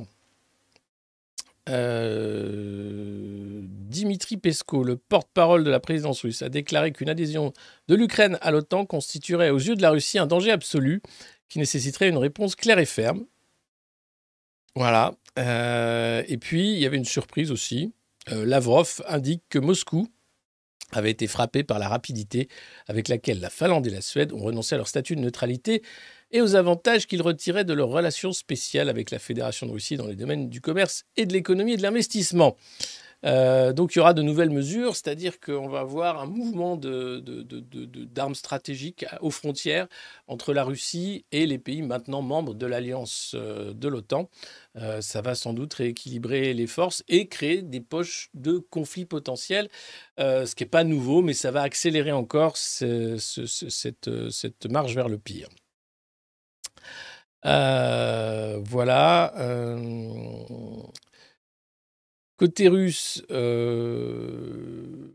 euh, Dimitri Peskov, le porte-parole de la présidence russe, a déclaré qu'une adhésion de l'Ukraine à l'OTAN constituerait aux yeux de la Russie un danger absolu qui nécessiterait une réponse claire et ferme. Voilà. Euh, et puis, il y avait une surprise aussi. Euh, Lavrov indique que Moscou avait été frappé par la rapidité avec laquelle la Finlande et la Suède ont renoncé à leur statut de neutralité et aux avantages qu'ils retiraient de leurs relations spéciales avec la Fédération de Russie dans les domaines du commerce et de l'économie et de l'investissement. Euh, donc il y aura de nouvelles mesures, c'est-à-dire qu'on va avoir un mouvement de, de, de, de, de, d'armes stratégiques aux frontières entre la Russie et les pays maintenant membres de l'alliance euh, de l'OTAN. Euh, ça va sans doute rééquilibrer les forces et créer des poches de conflits potentiels, euh, ce qui n'est pas nouveau, mais ça va accélérer encore ce, ce, ce, cette, cette marche vers le pire. Euh, voilà. Euh... Côté russe, euh,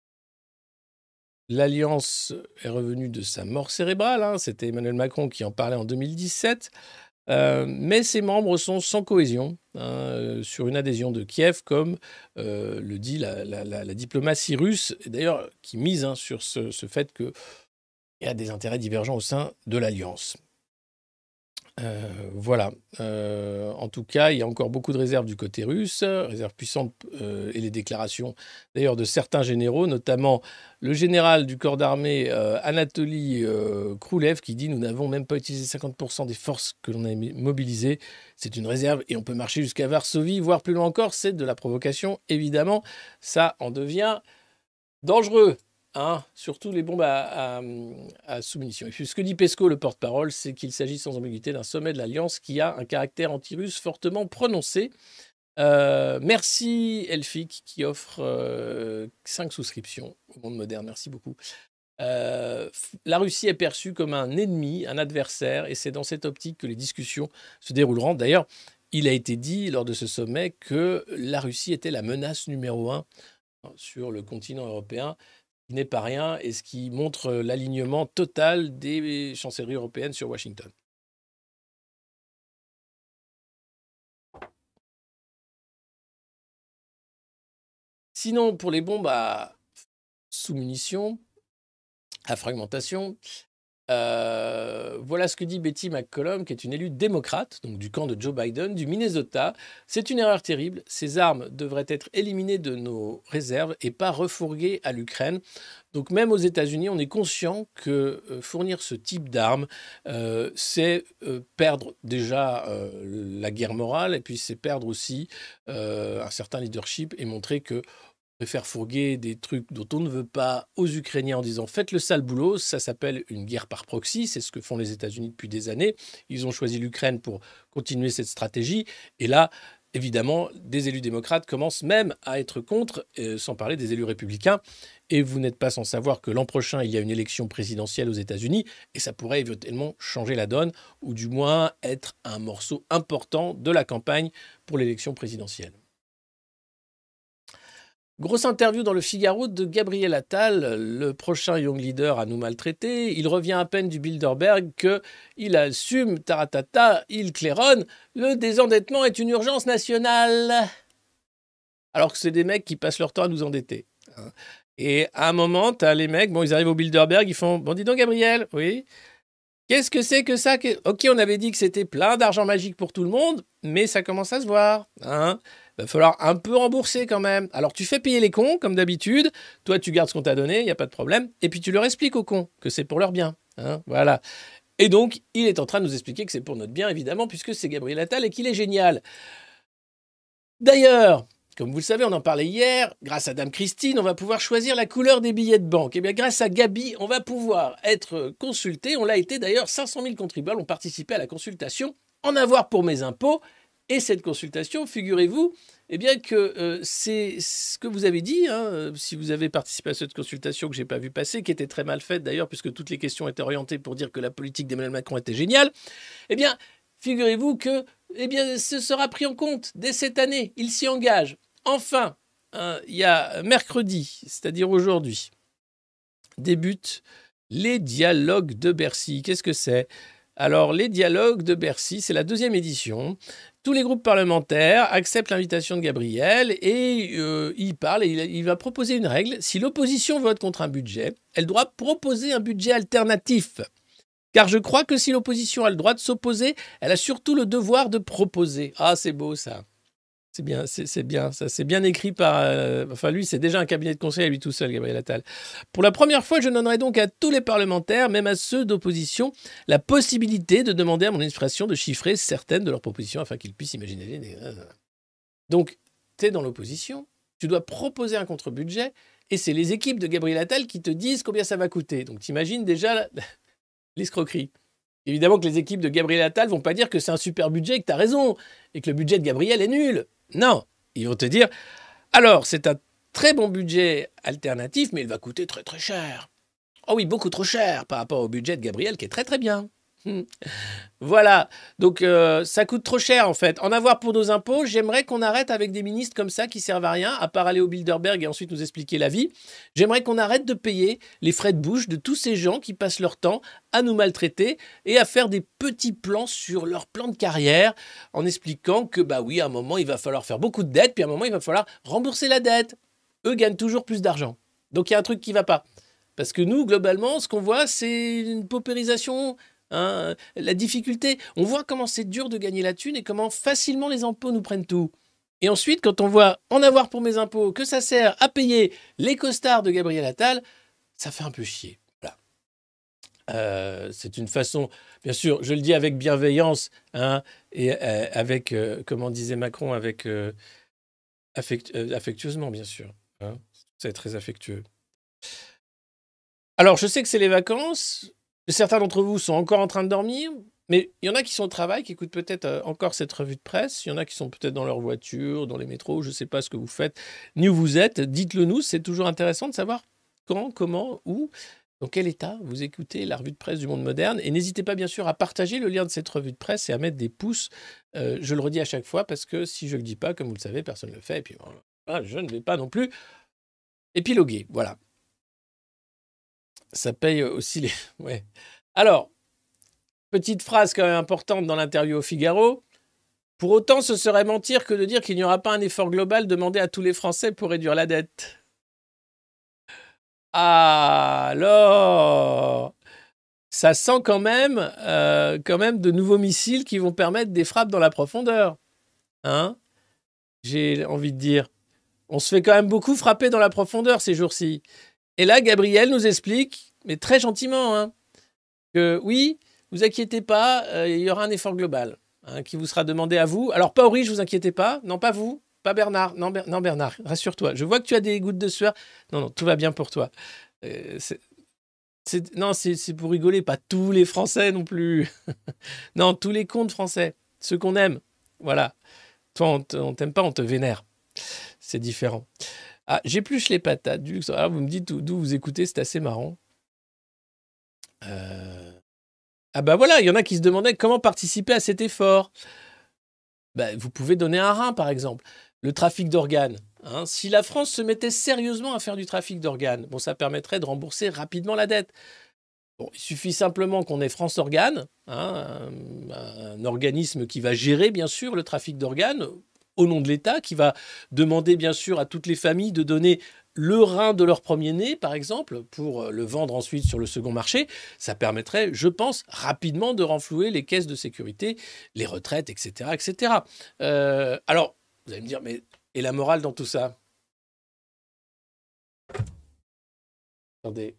l'Alliance est revenue de sa mort cérébrale. Hein. C'était Emmanuel Macron qui en parlait en deux mille dix-sept. Euh, mais ses membres sont sans cohésion hein, sur une adhésion de Kiev, comme euh, le dit la, la, la, la diplomatie russe, et d'ailleurs qui mise hein, sur ce, ce fait qu'il y a des intérêts divergents au sein de l'Alliance. Euh, voilà. Euh, en tout cas, il y a encore beaucoup de réserves du côté russe, réserves puissantes euh, et les déclarations d'ailleurs de certains généraux, notamment le général du corps d'armée euh, Anatoly euh, Kroulev qui dit « Nous n'avons même pas utilisé cinquante pour cent des forces que l'on a mobilisées. C'est une réserve et on peut marcher jusqu'à Varsovie, voire plus loin encore. C'est de la provocation, évidemment. Ça en devient dangereux. » Hein, surtout les bombes à, à, à sous-munitions. Et puis ce que dit Peskov, le porte-parole, c'est qu'il s'agit sans ambiguïté d'un sommet de l'Alliance qui a un caractère anti-russe fortement prononcé. Euh, merci Elfic qui offre euh, cinq souscriptions au monde moderne. Merci beaucoup. Euh, la Russie est perçue comme un ennemi, un adversaire, et c'est dans cette optique que les discussions se dérouleront. D'ailleurs, il a été dit lors de ce sommet que la Russie était la menace numéro un sur le continent européen, qui n'est pas rien et ce qui montre l'alignement total des chancelleries européennes sur Washington. Sinon, pour les bombes à sous-munitions, à fragmentation, euh, voilà ce que dit Betty McCollum, qui est une élue démocrate, donc du camp de Joe Biden, du Minnesota. C'est une erreur terrible. Ces armes devraient être éliminées de nos réserves et pas refourguées à l'Ukraine. Donc même aux États-Unis, on est conscient que euh, fournir ce type d'armes, euh, c'est euh, perdre déjà euh, la guerre morale et puis c'est perdre aussi euh, un certain leadership et montrer que faire fourguer des trucs dont on ne veut pas aux Ukrainiens en disant « faites le sale boulot », ça s'appelle une guerre par proxy, c'est ce que font les États-Unis depuis des années. Ils ont choisi l'Ukraine pour continuer cette stratégie. Et là, évidemment, des élus démocrates commencent même à être contre, euh, sans parler des élus républicains. Et vous n'êtes pas sans savoir que l'an prochain, il y a une élection présidentielle aux États-Unis et ça pourrait éventuellement changer la donne ou du moins être un morceau important de la campagne pour l'élection présidentielle. Grosse interview dans le Figaro de Gabriel Attal, le prochain Young Leader à nous maltraiter. Il revient à peine du Bilderberg qu'il assume, taratata, il claironne, le désendettement est une urgence nationale. Alors que c'est des mecs qui passent leur temps à nous endetter. Et à un moment, tu as les mecs, bon, ils arrivent au Bilderberg, ils font « Bon, dis donc, Gabriel, oui, qu'est-ce que c'est que ça que... Ok, on avait dit que c'était plein d'argent magique pour tout le monde, mais ça commence à se voir. Hein. Il va falloir un peu rembourser quand même. Alors, tu fais payer les cons, comme d'habitude. Toi, tu gardes ce qu'on t'a donné, il n'y a pas de problème. Et puis, tu leur expliques aux cons que c'est pour leur bien. Hein. Voilà. Et donc, il est en train de nous expliquer que c'est pour notre bien, évidemment, puisque c'est Gabriel Attal et qu'il est génial. D'ailleurs... Comme vous le savez, on en parlait hier, grâce à Dame Christine, on va pouvoir choisir la couleur des billets de banque. Et bien, grâce à Gabi, on va pouvoir être consulté. On l'a été d'ailleurs, cinq cent mille contribuables ont participé à la consultation En avoir pour mes impôts. Et cette consultation, figurez-vous, eh bien que euh, c'est ce que vous avez dit, hein, si vous avez participé à cette consultation que je n'ai pas vu passer, qui était très mal faite d'ailleurs, puisque toutes les questions étaient orientées pour dire que la politique d'Emmanuel Macron était géniale, eh bien, figurez-vous que eh bien, ce sera pris en compte dès cette année. Il s'y engage. Enfin, hein, il y a mercredi, c'est-à-dire aujourd'hui, débutent les dialogues de Bercy. Qu'est-ce que c'est ? Alors, les dialogues de Bercy, c'est la deuxième édition. Tous les groupes parlementaires acceptent l'invitation de Gabriel et euh, il parle et il, il va proposer une règle. Si l'opposition vote contre un budget, elle doit proposer un budget alternatif. Car je crois que si l'opposition a le droit de s'opposer, elle a surtout le devoir de proposer. Ah, c'est beau ça. C'est bien, c'est, c'est bien, ça c'est bien écrit par... Euh, enfin, lui, c'est déjà un cabinet de conseil à lui tout seul, Gabriel Attal. Pour la première fois, je donnerai donc à tous les parlementaires, même à ceux d'opposition, la possibilité de demander à mon administration de chiffrer certaines de leurs propositions afin qu'ils puissent imaginer... Les... Donc, tu es dans l'opposition, tu dois proposer un contre-budget et c'est les équipes de Gabriel Attal qui te disent combien ça va coûter. Donc, t'imagines déjà l'escroquerie. Évidemment que les équipes de Gabriel Attal ne vont pas dire que c'est un super budget et que tu as raison et que le budget de Gabriel est nul. Non, ils vont te dire, alors c'est un très bon budget alternatif, mais il va coûter très très cher. Oh oui, beaucoup trop cher par rapport au budget de Gabriel qui est très très bien. Voilà, donc euh, ça coûte trop cher en fait. En avoir pour nos impôts, j'aimerais qu'on arrête avec des ministres comme ça qui servent à rien, à part aller au Bilderberg et ensuite nous expliquer la vie. J'aimerais qu'on arrête de payer les frais de bouche de tous ces gens qui passent leur temps à nous maltraiter et à faire des petits plans sur leur plan de carrière en expliquant que bah oui, à un moment il va falloir faire beaucoup de dettes, puis à un moment il va falloir rembourser la dette. Eux gagnent toujours plus d'argent. Donc il y a un truc qui ne va pas. Parce que nous, globalement, ce qu'on voit, c'est une paupérisation... Hein, la difficulté, on voit comment c'est dur de gagner la thune et comment facilement les impôts nous prennent tout. Et ensuite, quand on voit en avoir pour mes impôts que ça sert à payer les costards de Gabriel Attal, ça fait un peu chier. Voilà. Euh, c'est une façon, bien sûr, je le dis avec bienveillance, hein, et euh, avec, euh, comment disait Macron, avec euh, affect, euh, affectueusement, bien sûr. Hein, c'est très affectueux. Alors, je sais que c'est les vacances. Certains d'entre vous sont encore en train de dormir, mais il y en a qui sont au travail, qui écoutent peut-être encore cette revue de presse. Il y en a qui sont peut-être dans leur voiture, dans les métros, je ne sais pas ce que vous faites, ni où vous êtes. Dites-le nous, c'est toujours intéressant de savoir quand, comment, où, dans quel état vous écoutez la revue de presse du Monde Moderne. Et n'hésitez pas bien sûr à partager le lien de cette revue de presse et à mettre des pouces. Euh, je le redis à chaque fois parce que si je ne le dis pas, comme vous le savez, personne ne le fait. Et puis voilà, je ne vais pas non plus épiloguer. Voilà. Ça paye aussi les... Ouais. Alors, petite phrase quand même importante dans l'interview au Figaro. Pour autant, ce serait mentir que de dire qu'il n'y aura pas un effort global demandé à tous les Français pour réduire la dette. Alors, ça sent quand même, euh, quand même de nouveaux missiles qui vont permettre des frappes dans la profondeur. Hein ? J'ai envie de dire. On se fait quand même beaucoup frapper dans la profondeur ces jours-ci. Et là, Gabriel nous explique, mais très gentiment, hein, que oui, vous inquiétez pas, euh, il y aura un effort global hein, qui vous sera demandé à vous. Alors, pas Aurich, vous inquiétez pas. Non, pas vous. Pas Bernard. Non, Ber- non, Bernard, rassure-toi. Je vois que tu as des gouttes de sueur. Non, non, tout va bien pour toi. Euh, c'est, c'est, non, c'est, c'est pour rigoler. Pas tous les Français non plus. Non, tous les comptes français. Ceux qu'on aime. Voilà. Toi, on, t- on t'aime pas, on te vénère. C'est différent. Ah, j'épluche les patates du luxe. Alors, vous me dites d'où vous écoutez, c'est assez marrant. Euh... Ah bah voilà, il y en a qui se demandaient comment participer à cet effort. Bah, vous pouvez donner un rein, par exemple. Le trafic d'organes. Hein. Si la France se mettait sérieusement à faire du trafic d'organes, bon, ça permettrait de rembourser rapidement la dette. Bon, il suffit simplement qu'on ait France Organes, hein, un, un organisme qui va gérer, bien sûr, le trafic d'organes au nom de l'État, qui va demander, bien sûr, à toutes les familles de donner le rein de leur premier-né, par exemple, pour le vendre ensuite sur le second marché, ça permettrait, je pense, rapidement de renflouer les caisses de sécurité, les retraites, et cetera, et cetera. Euh, alors, vous allez me dire, mais et la morale dans tout ça? Attendez.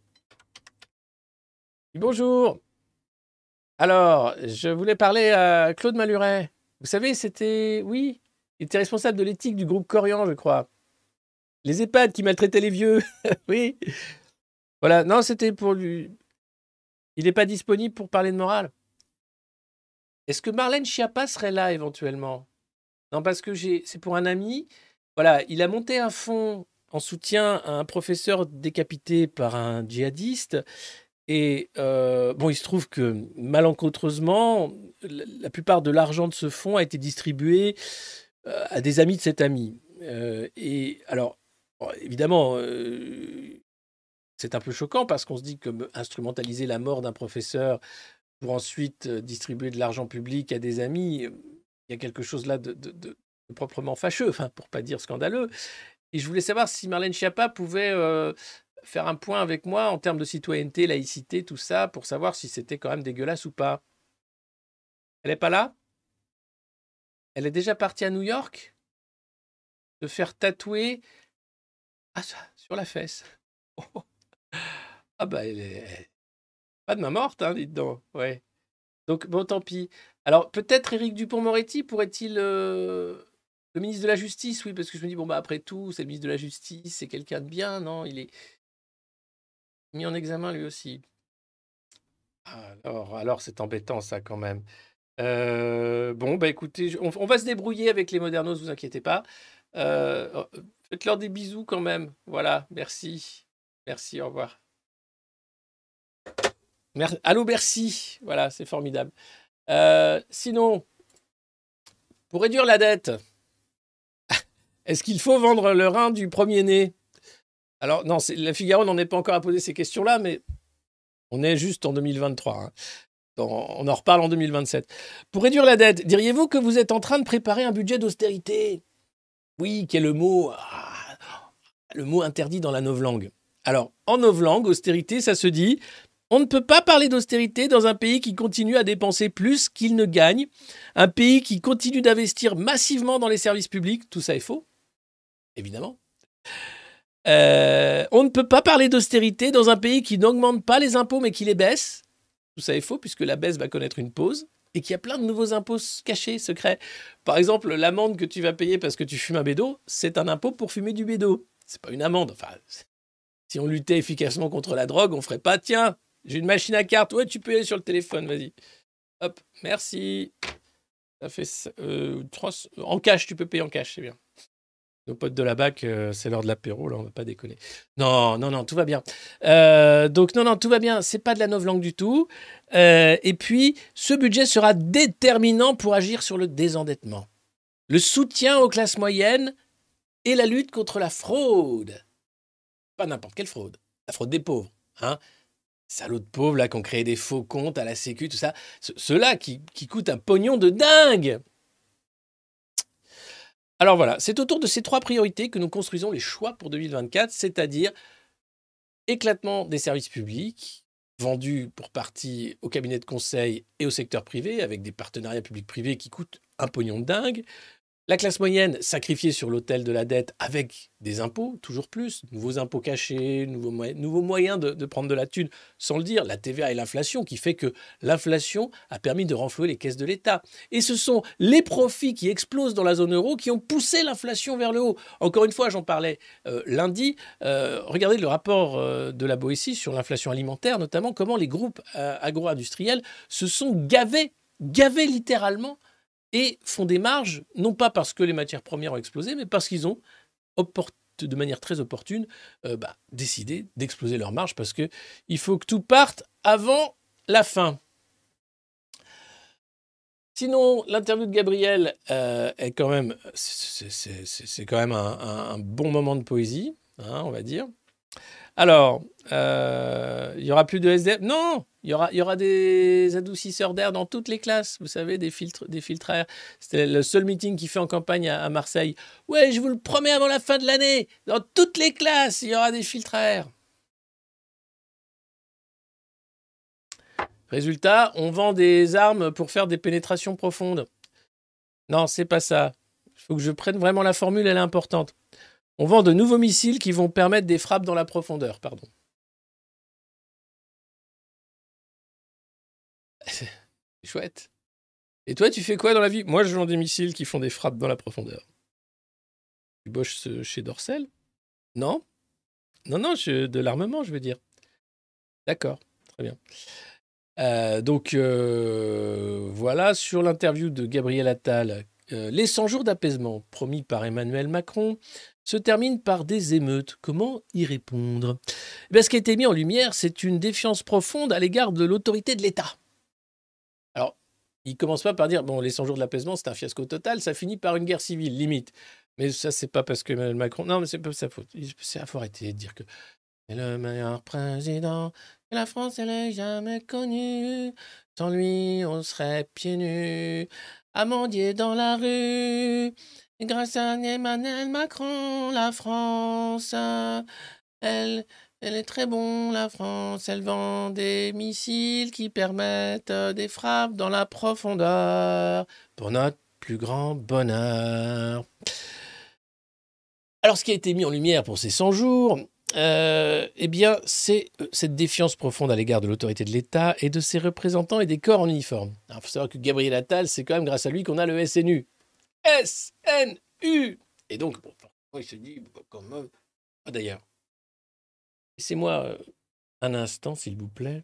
Bonjour. Alors, je voulais parler à Claude Maluret. Vous savez, c'était... Oui, il était responsable de l'éthique du groupe Corian, je crois. Les EHPAD qui maltraitaient les vieux. Oui. Voilà. Non, c'était pour lui. Il n'est pas disponible pour parler de morale. Est-ce que Marlène Schiappa serait là éventuellement? Non, parce que j'ai... c'est pour un ami. Voilà, il a monté un fonds en soutien à un professeur décapité par un djihadiste. Et euh, bon, il se trouve que malencontreusement, la, la plupart de l'argent de ce fonds a été distribué euh, à des amis de cet ami. Euh, et alors, bon, évidemment, euh, c'est un peu choquant parce qu'on se dit que instrumentaliser la mort d'un professeur pour ensuite euh, distribuer de l'argent public à des amis, il y a quelque chose là de, de, de, de proprement fâcheux, enfin, pour pas dire scandaleux. Et je voulais savoir si Marlène Schiappa pouvait euh, faire un point avec moi en termes de citoyenneté, laïcité, tout ça, pour savoir si c'était quand même dégueulasse ou pas. Elle n'est pas là? Elle est déjà partie à New York de faire tatouer ah, ça, sur la fesse. Oh. Ah bah, elle est pas de main morte, hein, dites donc. Ouais. Donc, bon, tant pis. Alors, peut-être Éric Dupond-Moretti pourrait-il... Euh... Le ministre de la Justice, oui, parce que je me dis, bon, bah, après tout, c'est le ministre de la Justice, c'est quelqu'un de bien, non? Il est mis en examen lui aussi. Alors, alors c'est embêtant, ça, quand même. Euh, bon, bah, écoutez, on, on va se débrouiller avec les modernos, vous inquiétez pas. Euh, faites-leur des bisous, quand même. Voilà, merci. Merci, au revoir. Mer- Allô, merci. Voilà, c'est formidable. Euh, sinon, pour réduire la dette... Est-ce qu'il faut vendre le rein du premier-né? Alors, non, c'est, la Figaro n'en est pas encore à poser ces questions-là, mais on est juste en deux mille vingt-trois. Hein. On en reparle en deux mille vingt-sept. Pour réduire la dette, diriez-vous que vous êtes en train de préparer un budget d'austérité? Oui, quel est le mot ah, le mot interdit dans la novlangue. Alors, en novlangue, austérité, ça se dit... On ne peut pas parler d'austérité dans un pays qui continue à dépenser plus qu'il ne gagne, un pays qui continue d'investir massivement dans les services publics. Tout ça est faux, évidemment. Euh, on ne peut pas parler d'austérité dans un pays qui n'augmente pas les impôts mais qui les baisse. Tout ça est faux puisque la baisse va connaître une pause et qu'il y a plein de nouveaux impôts cachés, secrets. Par exemple, l'amende que tu vas payer parce que tu fumes un bédo, c'est un impôt pour fumer du bédo. C'est pas une amende. Enfin, si on luttait efficacement contre la drogue, on ferait pas, tiens, j'ai une machine à carte. Ouais, tu peux aller sur le téléphone, vas-y. Hop, merci. Ça fait euh, trois... En cash, tu peux payer en cash, c'est bien. Nos potes de la B A C, euh, c'est l'heure de l'apéro, là, on va pas déconner. Non, non, non, tout va bien. Euh, donc, non, non, tout va bien. C'est pas de la novlangue du tout. Euh, et puis, ce budget sera déterminant pour agir sur le désendettement, le soutien aux classes moyennes et la lutte contre la fraude. Pas n'importe quelle fraude. La fraude des pauvres, hein. Salauds de pauvres, là, qui ont créé des faux comptes à la Sécu, tout ça. Ceux-là qui, qui coûtent un pognon de dingue. Alors voilà, c'est autour de ces trois priorités que nous construisons les choix pour deux mille vingt-quatre, c'est-à-dire éclatement des services publics, vendus pour partie au cabinet de conseil et au secteur privé, avec des partenariats publics-privés qui coûtent un pognon de dingue. La classe moyenne sacrifiée sur l'autel de la dette avec des impôts, toujours plus, nouveaux impôts cachés, nouveaux moyens, nouveaux moyens de, de prendre de la thune, sans le dire, la T V A et l'inflation, qui fait que l'inflation a permis de renflouer les caisses de l'État. Et ce sont les profits qui explosent dans la zone euro qui ont poussé l'inflation vers le haut. Encore une fois, j'en parlais euh, lundi, euh, regardez le rapport euh, de la Boétie sur l'inflation alimentaire, notamment comment les groupes euh, agro-industriels se sont gavés, gavés littéralement, et font des marges, non pas parce que les matières premières ont explosé, mais parce qu'ils ont, de manière très opportune, euh, bah, décidé d'exploser leurs marges, parce qu'il faut que tout parte avant la fin. Sinon, l'interview de Gabriel euh, est quand même, c'est, c'est, c'est, c'est quand même un, un, un bon moment de poésie, hein, on va dire. Alors, euh, il y aura plus de S D F? Non, il y aura, il y aura des adoucisseurs d'air dans toutes les classes. Vous savez, des filtres, des filtres à air. C'était le seul meeting qu'il fait en campagne à, à Marseille. Ouais, je vous le promets avant la fin de l'année, dans toutes les classes, il y aura des filtres à air. Résultat, on vend des armes pour faire des pénétrations profondes. Non, c'est pas ça. Il faut que je prenne vraiment la formule, elle est importante. On vend de nouveaux missiles qui vont permettre des frappes dans la profondeur, pardon. C'est chouette. Et toi, tu fais quoi dans la vie? Moi, je vends des missiles qui font des frappes dans la profondeur. Tu bosses chez Dorsel? Non? Non, non, je, de l'armement, je veux dire. D'accord, très bien. Euh, donc, euh, voilà, sur l'interview de Gabriel Attal, euh, les cent jours d'apaisement promis par Emmanuel Macron se terminent par des émeutes. Comment y répondre? Eh bien, ce qui a été mis en lumière, c'est une défiance profonde à l'égard de l'autorité de l'État. Alors, il commence pas par dire, bon, les cent jours de l'apaisement, c'est un fiasco total, ça finit par une guerre civile, limite. Mais ça, c'est pas parce que Emmanuel Macron... Non, mais c'est pas sa faute. Il faut arrêter de dire que c'est le meilleur président que la France ait jamais connu. Sans lui, on serait pieds nus, à mendier dans la rue. Et grâce à Emmanuel Macron, la France, elle, elle est très bon, la France. Elle vend des missiles qui permettent des frappes dans la profondeur pour notre plus grand bonheur. Alors, ce qui a été mis en lumière pour ces cent jours, euh, eh bien, c'est cette défiance profonde à l'égard de l'autorité de l'État et de ses représentants et des corps en uniforme. Il faut savoir que Gabriel Attal, c'est quand même grâce à lui qu'on a le S N U. S N U. Et donc, bon, il se dit, comme... Ah, d'ailleurs, laissez-moi euh, un instant, s'il vous plaît.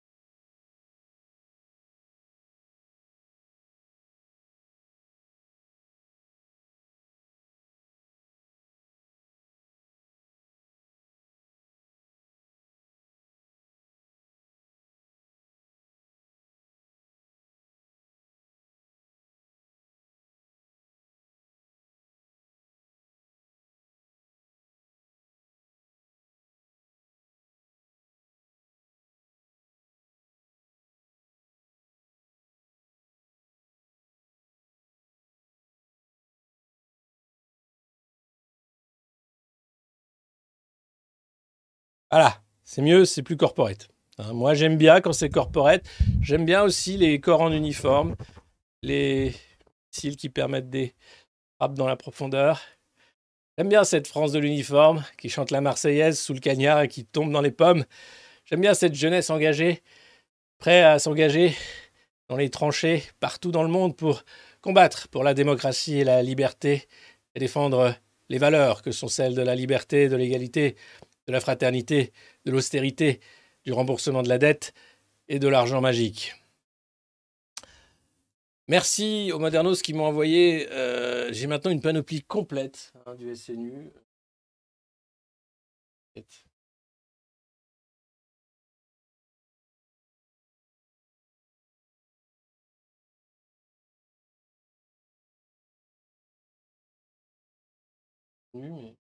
Voilà, c'est mieux, c'est plus corporate. Hein, moi, j'aime bien quand c'est corporate. J'aime bien aussi les corps en uniforme, les missiles qui permettent des frappes dans la profondeur. J'aime bien cette France de l'uniforme qui chante la Marseillaise sous le cagnard et qui tombe dans les pommes. J'aime bien cette jeunesse engagée, prête à s'engager dans les tranchées partout dans le monde pour combattre pour la démocratie et la liberté et défendre les valeurs que sont celles de la liberté, de l'égalité, de la fraternité, de l'austérité, du remboursement de la dette et de l'argent magique. Merci aux Modernos qui m'ont envoyé. Euh, j'ai maintenant une panoplie complète hein, du S N U. Mais...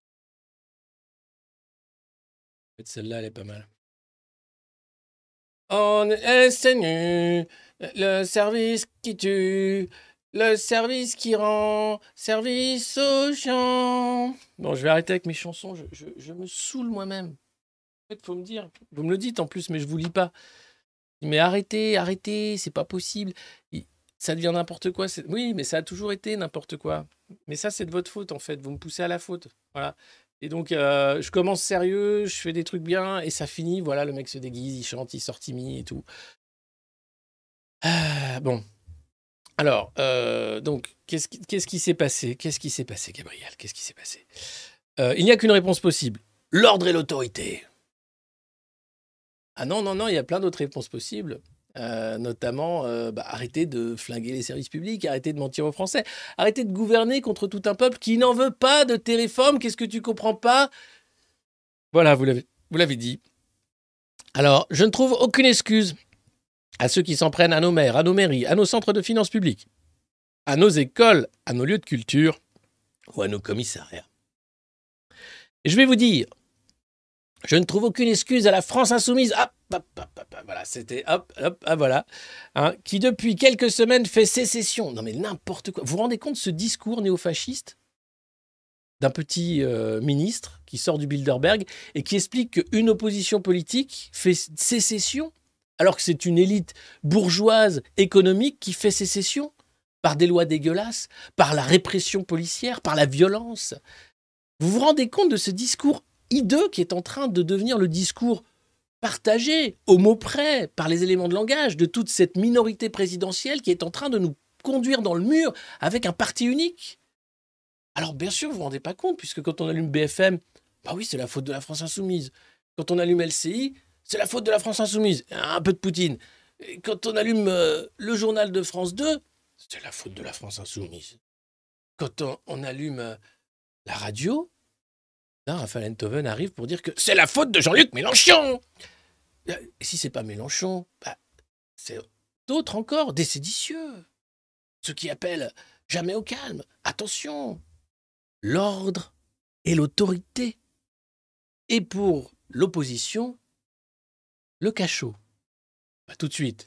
celle-là, elle est pas mal. En S N U, le service qui tue, le service qui rend service aux gens. Bon, je vais arrêter avec mes chansons, je, je, je me saoule moi-même. En fait, faut me dire, vous me le dites en plus, mais je vous lis pas. Mais arrêtez, arrêtez, c'est pas possible. Ça devient n'importe quoi. C'est... Oui, mais ça a toujours été n'importe quoi. Mais ça, c'est de votre faute, en fait. Vous me poussez à la faute. Voilà. Et donc, euh, je commence sérieux, je fais des trucs bien, et ça finit. Voilà, le mec se déguise, il chante, il sort Timmy et tout. Ah, bon. Alors, euh, donc, qu'est-ce qui, qu'est-ce qui s'est passé? Qu'est-ce qui s'est passé, Gabriel? Qu'est-ce qui s'est passé? euh, Il n'y a qu'une réponse possible. L'ordre et l'autorité. Ah non, non, non, il y a plein d'autres réponses possibles. Euh, notamment, euh, bah, arrêtez de flinguer les services publics, arrêtez de mentir aux Français, arrêtez de gouverner contre tout un peuple qui n'en veut pas de tes réformes. Qu'est-ce que tu comprends pas? Voilà, vous l'avez, vous l'avez dit. Alors, je ne trouve aucune excuse à ceux qui s'en prennent à nos maires, à nos mairies, à nos centres de finances publiques, à nos écoles, à nos lieux de culture ou à nos commissariats. Et je vais vous dire Je ne trouve aucune excuse à la France insoumise. Hop, hop, hop, hop, voilà, c'était hop, hop, ah, voilà. Hein, qui depuis quelques semaines fait sécession. Non mais n'importe quoi. Vous vous rendez compte de ce discours néofasciste d'un petit euh, ministre qui sort du Bilderberg et qui explique qu'une opposition politique fait sécession alors que c'est une élite bourgeoise économique qui fait sécession par des lois dégueulasses, par la répression policière, par la violence. Vous vous rendez compte de ce discours hideux qui est en train de devenir le discours partagé, au mot près, par les éléments de langage de toute cette minorité présidentielle qui est en train de nous conduire dans le mur avec un parti unique. Alors bien sûr, vous ne vous rendez pas compte, puisque quand on allume B F M, bah oui, c'est la faute de la France insoumise. Quand on allume L C I, c'est la faute de la France insoumise. Un peu de Poutine. Et quand on allume euh, le journal de France deux, c'est la faute de la France insoumise. Quand on, on allume euh, la radio, là, Raphaël Enthoven arrive pour dire que c'est la faute de Jean-Luc Mélenchon. Et si c'est pas Mélenchon, bah, c'est d'autres encore, des séditieux. Ceux qui appellent jamais au calme. Attention, l'ordre et l'autorité. Et pour l'opposition, le cachot. Bah, tout de suite.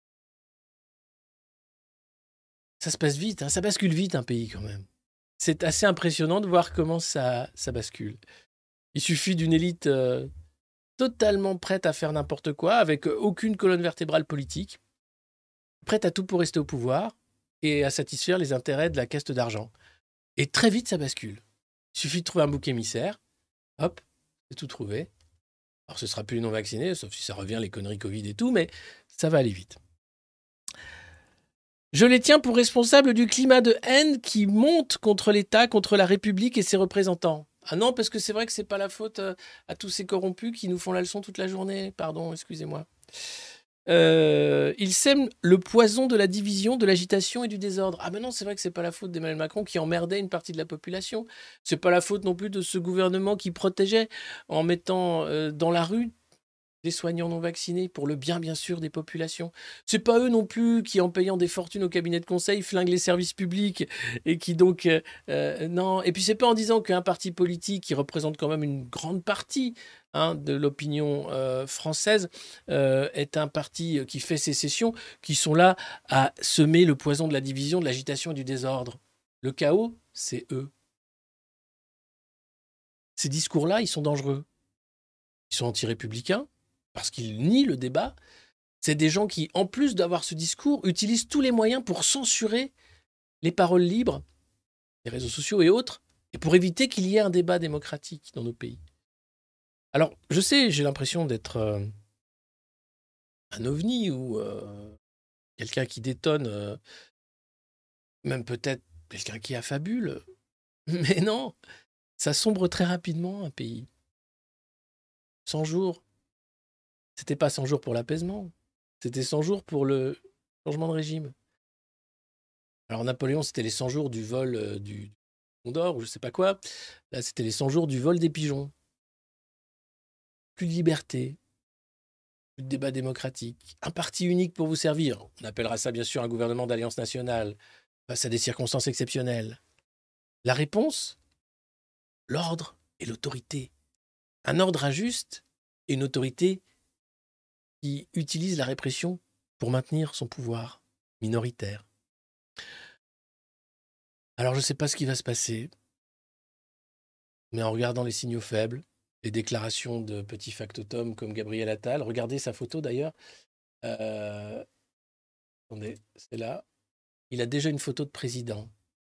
Ça se passe vite, hein, ça bascule vite un pays quand même. C'est assez impressionnant de voir comment ça, ça bascule. Il suffit d'une élite euh, totalement prête à faire n'importe quoi, avec aucune colonne vertébrale politique, prête à tout pour rester au pouvoir et à satisfaire les intérêts de la caisse d'argent. Et très vite, ça bascule. Il suffit de trouver un bouc émissaire, hop, c'est tout trouvé. Alors ce ne sera plus les non-vaccinés, sauf si ça revient les conneries Covid et tout, mais ça va aller vite. Je les tiens pour responsables du climat de haine qui monte contre l'État, contre la République et ses représentants. Ah non, parce que c'est vrai que c'est pas la faute à tous ces corrompus qui nous font la leçon toute la journée. Pardon, excusez-moi. Euh, ils sèment le poison de la division, de l'agitation et du désordre. Ah ben non, c'est vrai que c'est pas la faute d'Emmanuel Macron qui emmerdait une partie de la population. C'est pas la faute non plus de ce gouvernement qui protégeait en mettant euh, dans la rue des soignants non vaccinés pour le bien, bien sûr, des populations. C'est pas eux non plus qui, en payant des fortunes au cabinet de conseil, flinguent les services publics et qui donc... Euh, euh, non. Et puis c'est pas en disant qu'un parti politique qui représente quand même une grande partie hein, de l'opinion euh, française euh, est un parti qui fait sécession, qui sont là à semer le poison de la division, de l'agitation et du désordre. Le chaos, c'est eux. Ces discours-là, ils sont dangereux. Ils sont anti-républicains, parce qu'ils nient le débat. C'est des gens qui, en plus d'avoir ce discours, utilisent tous les moyens pour censurer les paroles libres, les réseaux sociaux et autres, et pour éviter qu'il y ait un débat démocratique dans nos pays. Alors, je sais, j'ai l'impression d'être euh, un ovni ou euh, quelqu'un qui détonne, euh, même peut-être quelqu'un qui affabule, mais non, ça sombre très rapidement un pays. cent jours. C'était pas cent jours pour l'apaisement, c'était cent jours pour le changement de régime. Alors Napoléon, c'était les cent jours du vol euh, du Condor ou je sais pas quoi. Là, c'était les cent jours du vol des pigeons. Plus de liberté, plus de débat démocratique, un parti unique pour vous servir. On appellera ça bien sûr un gouvernement d'alliance nationale face à des circonstances exceptionnelles. La réponse ? L'ordre et l'autorité. Un ordre injuste et une autorité qui utilise la répression pour maintenir son pouvoir minoritaire. Alors je ne sais pas ce qui va se passer, mais en regardant les signaux faibles, les déclarations de petits factotums comme Gabriel Attal, regardez sa photo d'ailleurs, euh, attendez, c'est là, il a déjà une photo de président.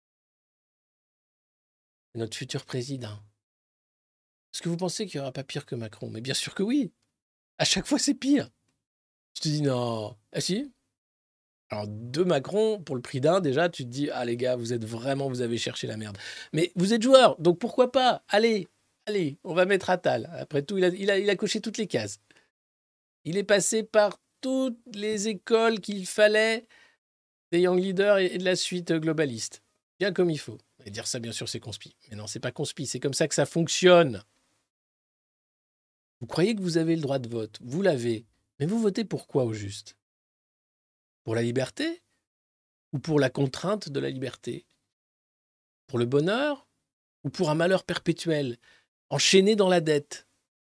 Notre futur président. Est-ce que vous pensez qu'il n'y aura pas pire que Macron ? Mais bien sûr que oui. À chaque fois, c'est pire. Tu te dis non. Ah si. Alors, deux Macron, pour le prix d'un, déjà, tu te dis, ah les gars, vous êtes vraiment, vous avez cherché la merde. Mais vous êtes joueur, donc pourquoi pas ? Allez, allez, on va mettre Attal. Après tout, il a, il a, il a coché toutes les cases. Il est passé par toutes les écoles qu'il fallait des Young Leaders et de la suite globaliste. Bien comme il faut. Et dire ça, bien sûr, c'est conspi. Mais non, c'est pas conspi, c'est comme ça que ça fonctionne. Vous croyez que vous avez le droit de vote, vous l'avez, mais vous votez pour quoi au juste ? Pour la liberté ou pour la contrainte de la liberté ? Pour le bonheur ou pour un malheur perpétuel, enchaîné dans la dette ?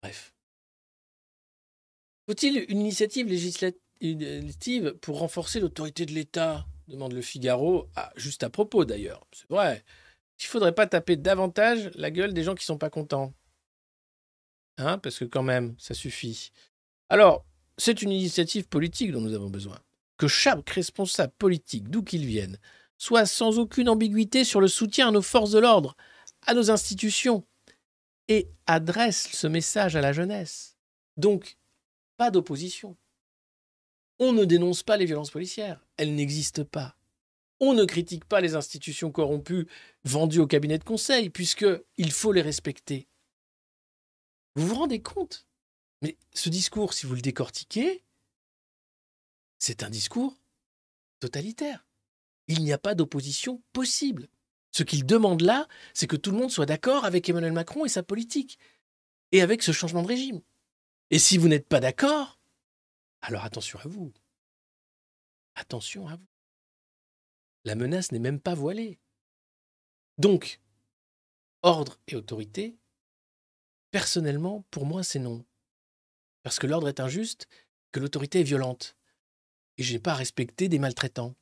Bref. Faut-il une initiative législative pour renforcer l'autorité de l'État ? Demande le Figaro, ah, juste à propos d'ailleurs. C'est vrai. Il ne faudrait pas taper davantage la gueule des gens qui ne sont pas contents. Hein, parce que quand même, ça suffit. Alors, c'est une initiative politique dont nous avons besoin. Que chaque responsable politique, d'où qu'il vienne, soit sans aucune ambiguïté sur le soutien à nos forces de l'ordre, à nos institutions, et adresse ce message à la jeunesse. Donc, pas d'opposition. On ne dénonce pas les violences policières. Elles n'existent pas. On ne critique pas les institutions corrompues vendues au cabinet de conseil, puisqu'il faut les respecter. Vous vous rendez compte ? Mais ce discours, si vous le décortiquez, c'est un discours totalitaire. Il n'y a pas d'opposition possible. Ce qu'il demande là, c'est que tout le monde soit d'accord avec Emmanuel Macron et sa politique, et avec ce changement de régime. Et si vous n'êtes pas d'accord, alors attention à vous. Attention à vous. La menace n'est même pas voilée. Donc, ordre et autorité, personnellement, pour moi, c'est non. Parce que l'ordre est injuste, que l'autorité est violente. Et je n'ai pas à respecter des maltraitants.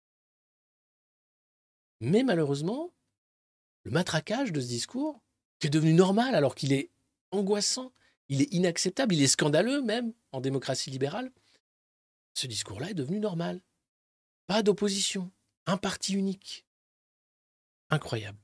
Mais malheureusement, le matraquage de ce discours, qui est devenu normal alors qu'il est angoissant, il est inacceptable, il est scandaleux même en démocratie libérale, ce discours-là est devenu normal. Pas d'opposition, un parti unique. Incroyable.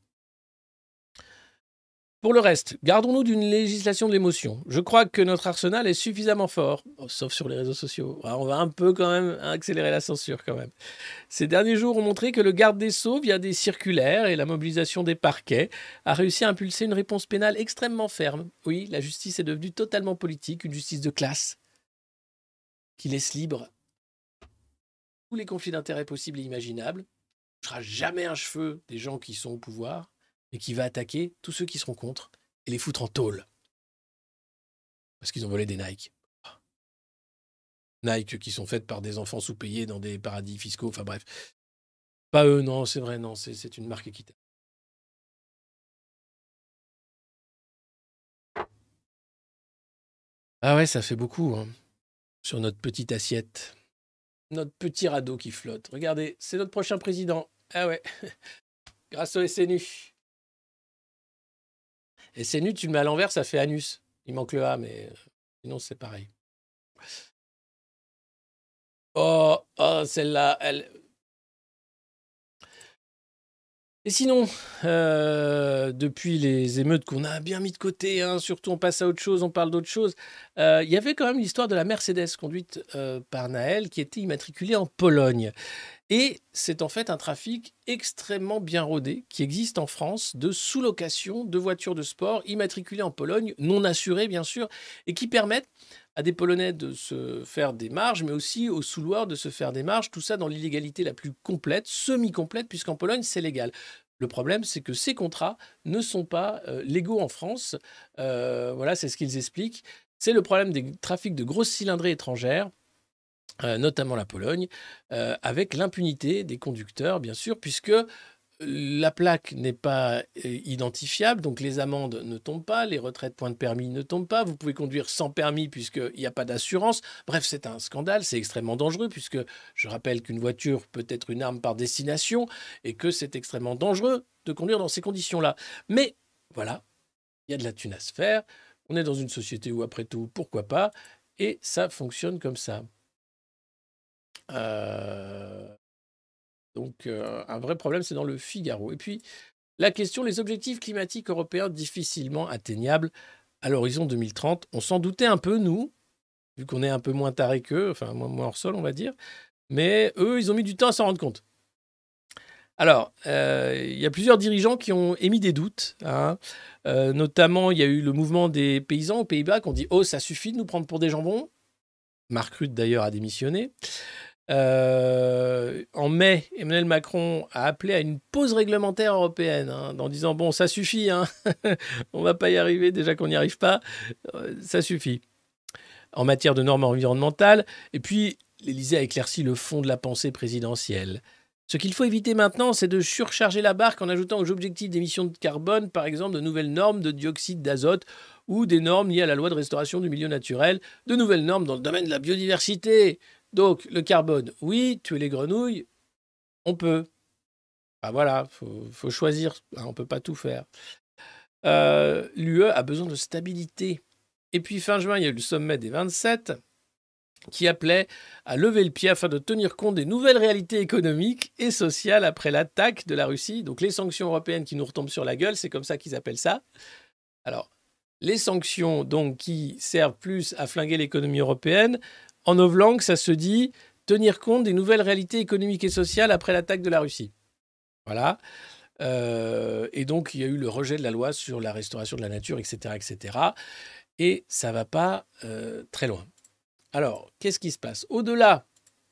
Pour le reste, gardons-nous d'une législation de l'émotion. Je crois que notre arsenal est suffisamment fort, oh, sauf sur les réseaux sociaux. Alors on va un peu quand même accélérer la censure quand même. Ces derniers jours ont montré que le garde des Sceaux, via des circulaires et la mobilisation des parquets, a réussi à impulser une réponse pénale extrêmement ferme. Oui, la justice est devenue totalement politique, une justice de classe, qui laisse libre tous les conflits d'intérêts possibles et imaginables. Ne touchera jamais un cheveu des gens qui sont au pouvoir, et qui va attaquer tous ceux qui seront contre et les foutre en tôle. Parce qu'ils ont volé des Nike. Nike qui sont faites par des enfants sous-payés dans des paradis fiscaux, enfin bref. Pas eux, non, c'est vrai, non, c'est, c'est une marque équitable. Ah ouais, ça fait beaucoup, hein, sur notre petite assiette. Notre petit radeau qui flotte. Regardez, c'est notre prochain président. Ah ouais, grâce au S N U. S N U, tu le mets à l'envers, ça fait anus. Il manque le A, mais sinon, c'est pareil. Oh, oh celle-là, elle... Et sinon, euh, depuis les émeutes qu'on a bien mis de côté, hein, surtout on passe à autre chose, on parle d'autre chose, euh, il y avait quand même l'histoire de la Mercedes conduite euh, par Naël qui était immatriculée en Pologne. Et c'est en fait un trafic extrêmement bien rodé qui existe en France de sous-location de voitures de sport immatriculées en Pologne, non assurées bien sûr, et qui permettent à des Polonais de se faire des marges, mais aussi aux sous-loueurs de se faire des marges, tout ça dans l'illégalité la plus complète, semi-complète, puisqu'en Pologne, c'est légal. Le problème, c'est que ces contrats ne sont pas euh, légaux en France. Euh, voilà, c'est ce qu'ils expliquent. C'est le problème des trafics de grosses cylindrées étrangères, Euh, notamment la Pologne, euh, avec l'impunité des conducteurs, bien sûr, puisque la plaque n'est pas identifiable, donc les amendes ne tombent pas, les retraits de points de permis ne tombent pas, vous pouvez conduire sans permis puisqu'il n'y a pas d'assurance. Bref, c'est un scandale, c'est extrêmement dangereux, puisque je rappelle qu'une voiture peut être une arme par destination et que c'est extrêmement dangereux de conduire dans ces conditions-là. Mais voilà, il y a de la thune à se faire, on est dans une société où, après tout, pourquoi pas, et ça fonctionne comme ça. Euh, donc, euh, un vrai problème, c'est dans le Figaro. Et puis, la question, les objectifs climatiques européens difficilement atteignables à l'horizon deux mille trente. On s'en doutait un peu, nous, vu qu'on est un peu moins tarés qu'eux, enfin, moins, moins hors sol, on va dire. Mais eux, ils ont mis du temps à s'en rendre compte. Alors, euh, il y a plusieurs dirigeants qui ont émis des doutes. Hein. Euh, notamment, il y a eu le mouvement des paysans aux Pays-Bas qui ont dit « Oh, ça suffit de nous prendre pour des jambons ». Mark Rutte, d'ailleurs, a démissionné. Euh, en mai, Emmanuel Macron a appelé à une pause réglementaire européenne, hein, en disant « Bon, ça suffit, hein, on ne va pas y arriver, déjà qu'on n'y arrive pas, euh, ça suffit ». En matière de normes environnementales, et puis l'Élysée a éclairci le fond de la pensée présidentielle. Ce qu'il faut éviter maintenant, c'est de surcharger la barque en ajoutant aux objectifs d'émissions de carbone, par exemple, de nouvelles normes de dioxyde d'azote ou des normes liées à la loi de restauration du milieu naturel, de nouvelles normes dans le domaine de la biodiversité. Donc, le carbone, oui, tuer les grenouilles, on peut. Ah voilà, il faut, faut choisir, hein, on ne peut pas tout faire. Euh, L'U E a besoin de stabilité. Et puis, fin juin, il y a eu le sommet des vingt-sept qui appelait à lever le pied afin de tenir compte des nouvelles réalités économiques et sociales après l'attaque de la Russie. Donc les sanctions européennes qui nous retombent sur la gueule, c'est comme ça qu'ils appellent ça. Alors, les sanctions donc qui servent plus à flinguer l'économie européenne, en novlangue, ça se dit tenir compte des nouvelles réalités économiques et sociales après l'attaque de la Russie. Voilà. Euh, et donc, il y a eu le rejet de la loi sur la restauration de la nature, et cetera, et cetera. Et ça ne va pas euh, très loin. Alors, qu'est-ce qui se passe? Au-delà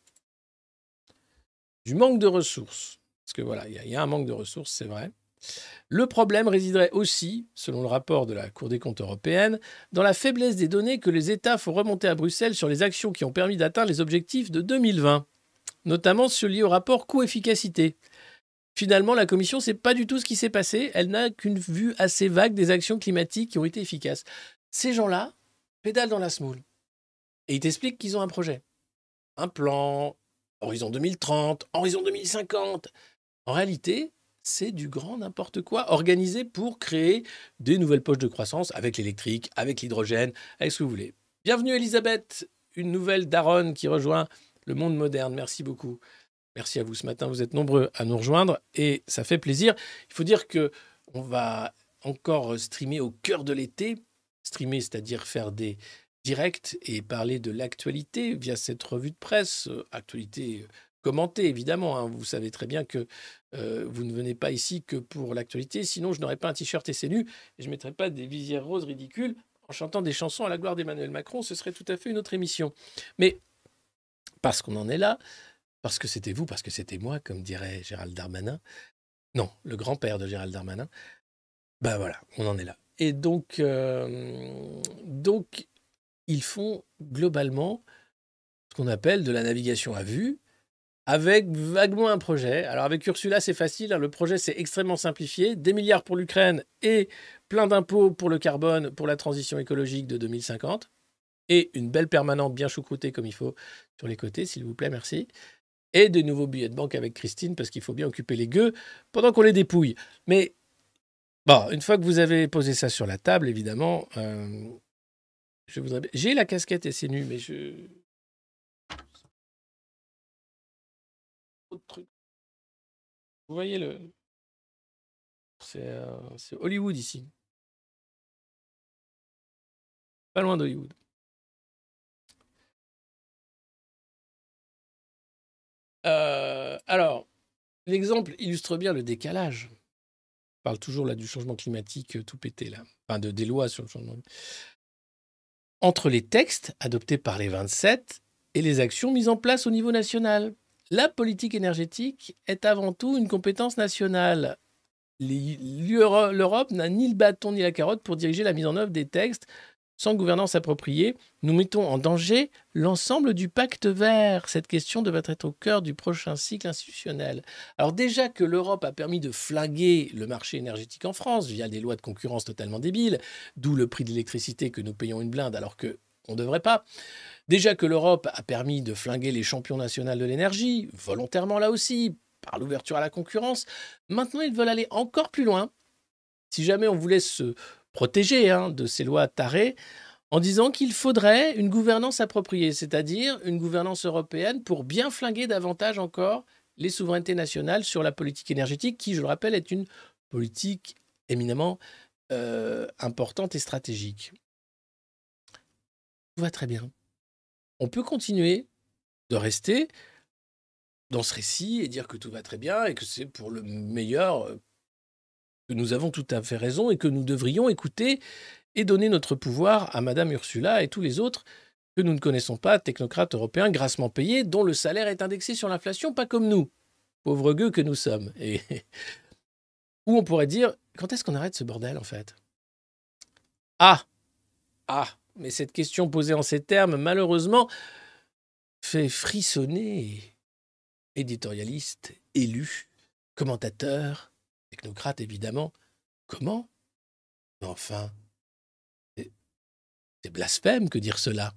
du manque de ressources, parce que voilà, il y, y a un manque de ressources, c'est vrai, le problème résiderait aussi, selon le rapport de la Cour des comptes européenne, dans la faiblesse des données que les États font remonter à Bruxelles sur les actions qui ont permis d'atteindre les objectifs de deux mille vingt, notamment ceux liés au rapport coût-efficacité. Finalement, la Commission ne sait pas du tout ce qui s'est passé, elle n'a qu'une vue assez vague des actions climatiques qui ont été efficaces. Ces gens-là pédalent dans la semoule. Et ils t'expliquent qu'ils ont un projet. Un plan, horizon deux mille trente, horizon deux mille cinquante. En réalité, c'est du grand n'importe quoi, organisé pour créer des nouvelles poches de croissance avec l'électrique, avec l'hydrogène, avec ce que vous voulez. Bienvenue Elisabeth, une nouvelle daronne qui rejoint le monde moderne. Merci beaucoup. Merci à vous ce matin, vous êtes nombreux à nous rejoindre et ça fait plaisir. Il faut dire qu'on va encore streamer au cœur de l'été. Streamer, c'est-à-dire faire des direct et parler de l'actualité via cette revue de presse, euh, actualité commentée évidemment, hein. Vous savez très bien que euh, vous ne venez pas ici que pour l'actualité, sinon je n'aurais pas un t-shirt et c'est nu et je ne mettrais pas des visières roses ridicules en chantant des chansons à la gloire d'Emmanuel Macron, ce serait tout à fait une autre émission. Mais parce qu'on en est là, parce que c'était vous, parce que c'était moi, comme dirait Gérald Darmanin, non, le grand-père de Gérald Darmanin, ben voilà, on en est là. Et donc, euh, donc ils font globalement ce qu'on appelle de la navigation à vue, avec vaguement un projet. Alors avec Ursula, c'est facile, hein, le projet c'est extrêmement simplifié, des milliards pour l'Ukraine et plein d'impôts pour le carbone, pour la transition écologique de deux mille cinquante, et une belle permanente bien choucroutée comme il faut sur les côtés, s'il vous plaît, merci. Et de nouveaux billets de banque avec Christine, parce qu'il faut bien occuper les gueux pendant qu'on les dépouille. Mais bon, une fois que vous avez posé ça sur la table, évidemment... Euh, Je voudrais... J'ai la casquette et c'est nu, mais je... Autre truc. Vous voyez le... C'est, euh, c'est Hollywood ici. Pas loin d'Hollywood. Euh, alors, l'exemple illustre bien le décalage. On parle toujours là du changement climatique euh, tout pété là. Enfin, de, des lois sur le changement climatique. Entre les textes adoptés par les vingt-sept et les actions mises en place au niveau national. La politique énergétique est avant tout une compétence nationale. L'Europe n'a ni le bâton ni la carotte pour diriger la mise en œuvre des textes sans gouvernance appropriée. Nous mettons en danger l'ensemble du pacte vert. Cette question devrait être au cœur du prochain cycle institutionnel. Alors déjà que l'Europe a permis de flinguer le marché énergétique en France via des lois de concurrence totalement débiles, d'où le prix de l'électricité que nous payons une blinde alors qu'on ne devrait pas. Déjà que l'Europe a permis de flinguer les champions nationaux de l'énergie, volontairement là aussi, par l'ouverture à la concurrence. Maintenant, ils veulent aller encore plus loin. Si jamais on voulait se protéger hein, de ces lois tarées, en disant qu'il faudrait une gouvernance appropriée, c'est-à-dire une gouvernance européenne pour bien flinguer davantage encore les souverainetés nationales sur la politique énergétique, qui, je le rappelle, est une politique éminemment euh, importante et stratégique. Tout va très bien. On peut continuer de rester dans ce récit et dire que tout va très bien et que c'est pour le meilleur, que nous avons tout à fait raison et que nous devrions écouter et donner notre pouvoir à Madame Ursula et tous les autres que nous ne connaissons pas, technocrates européens grassement payés, dont le salaire est indexé sur l'inflation, pas comme nous, pauvres gueux que nous sommes. Et où on pourrait dire, quand est-ce qu'on arrête ce bordel en fait ? Ah Ah Mais cette question posée en ces termes, malheureusement, fait frissonner éditorialiste, élu, commentateur, technocrate évidemment. Comment? Mais enfin, c'est c'est blasphème que dire cela.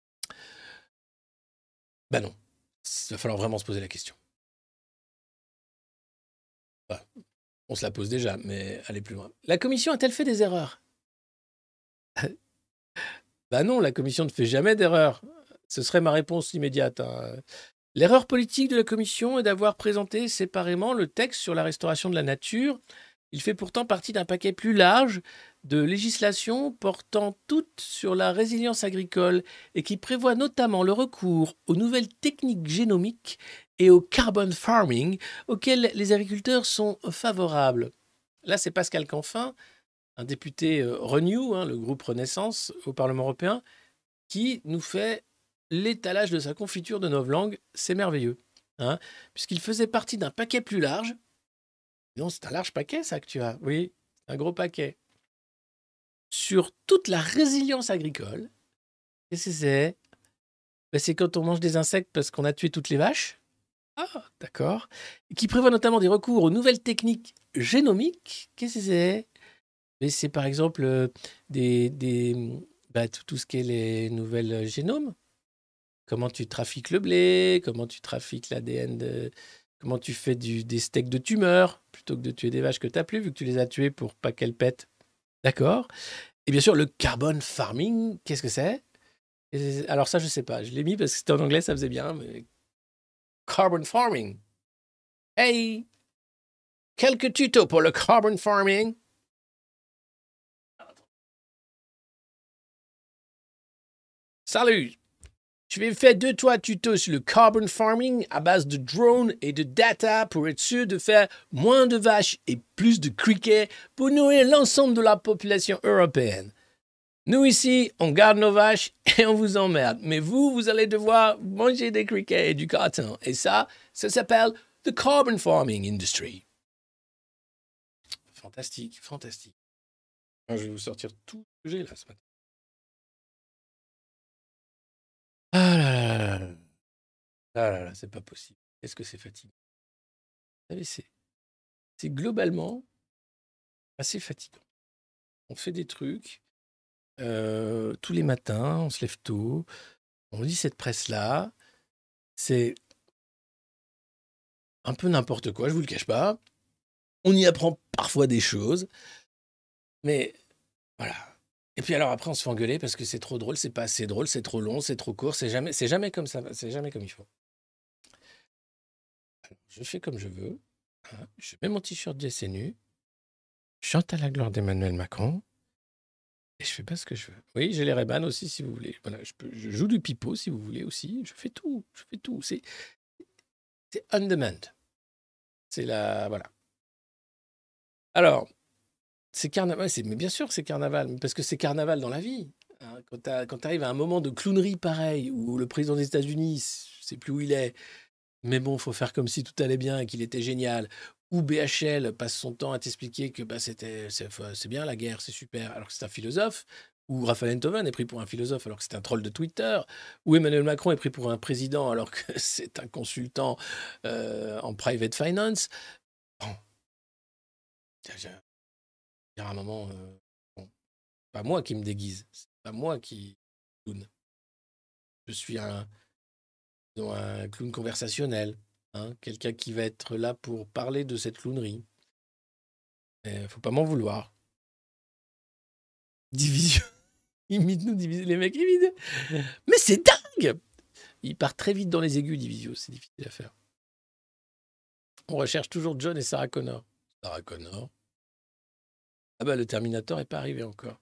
Ben non, il va falloir vraiment se poser la question. Enfin, on se la pose déjà, mais aller plus loin. La commission a-t-elle fait des erreurs? Ben non, la commission ne fait jamais d'erreurs. Ce serait ma réponse immédiate. Hein. L'erreur politique de la commission est d'avoir présenté séparément le texte sur la restauration de la nature. Il fait pourtant partie d'un paquet plus large de législations portant toutes sur la résilience agricole et qui prévoit notamment le recours aux nouvelles techniques génomiques et au carbon farming auxquelles les agriculteurs sont favorables. Là, c'est Pascal Canfin, un député euh, Renew, hein, le groupe Renaissance au Parlement européen, qui nous fait l'étalage de sa confiture de novlangue. C'est merveilleux, hein, puisqu'il faisait partie d'un paquet plus large. Non, c'est un large paquet, ça, que tu as. Oui, un gros paquet. Sur toute la résilience agricole. Qu'est-ce que c'est? Ben, c'est quand on mange des insectes parce qu'on a tué toutes les vaches. Ah, d'accord. Qui prévoit notamment des recours aux nouvelles techniques génomiques. Qu'est-ce que c'est? Mais c'est par exemple euh, des, des, bah, tout, tout ce qui est les nouvelles génomes. Comment tu trafiques le blé, comment tu trafiques l'A D N de... Comment tu fais du, des steaks de tumeurs plutôt que de tuer des vaches que tu n'as plus, vu que tu les as tuées pour pas qu'elles pètent. D'accord. Et bien sûr, le carbon farming, qu'est-ce que c'est? Et alors ça, je ne sais pas. Je l'ai mis parce que c'était en anglais, ça faisait bien. Mais... Carbon farming. Hey! Quelques tutos pour le carbon farming. Salut! Je vais faire deux, trois tutos sur le carbon farming à base de drones et de data pour être sûr de faire moins de vaches et plus de criquets pour nourrir l'ensemble de la population européenne. Nous ici, on garde nos vaches et on vous emmerde. Mais vous, vous allez devoir manger des criquets et du carton. Et ça, ça s'appelle the carbon farming industry. Fantastique, fantastique. Je vais vous sortir tout ce que j'ai là ce matin. Ah là là là là. Ah là là, c'est pas possible. Est-ce que c'est fatigant? Vous savez, c'est, c'est globalement assez fatigant. On fait des trucs euh, tous les matins, on se lève tôt, on lit cette presse-là. C'est un peu n'importe quoi, je vous le cache pas. On y apprend parfois des choses, mais voilà. Et puis alors après, on se fait engueuler parce que c'est trop drôle, c'est pas assez drôle, c'est trop long, c'est trop court, c'est jamais, c'est jamais comme ça, c'est jamais comme il faut. Alors, je fais comme je veux, hein, je mets mon t-shirt D S N U, je chante à la gloire d'Emmanuel Macron, et je fais pas ce que je veux. Oui, j'ai les Ray-Ban aussi, si vous voulez. Voilà, je, peux, je joue du pipeau, si vous voulez aussi. Je fais tout, je fais tout. C'est, c'est on demand. C'est la... Voilà. Alors... C'est carnaval, c'est, mais bien sûr que c'est carnaval, parce que c'est carnaval dans la vie. Hein. Quand tu arrives à un moment de clownerie pareil, où le président des États-Unis, je ne sais plus où il est, mais bon, il faut faire comme si tout allait bien et qu'il était génial, ou B H L passe son temps à t'expliquer que bah, c'était, c'est, c'est bien la guerre, c'est super, alors que c'est un philosophe, ou Raphaël Enthoven est pris pour un philosophe alors que c'est un troll de Twitter, ou Emmanuel Macron est pris pour un président alors que c'est un consultant euh, en private finance. Bon. J'ai, à un moment, euh, bon, pas moi qui me déguise, c'est pas moi qui clown. Je suis un, disons, un clown conversationnel, hein, quelqu'un qui va être là pour parler de cette clownerie. Il faut pas m'en vouloir. Division. Imite-nous, diviser les mecs, imite. Mais c'est dingue! Il part très vite dans les aigus, Divisio, c'est difficile à faire. On recherche toujours John et Sarah Connor. Sarah Connor. Ah bah le Terminator n'est pas arrivé encore.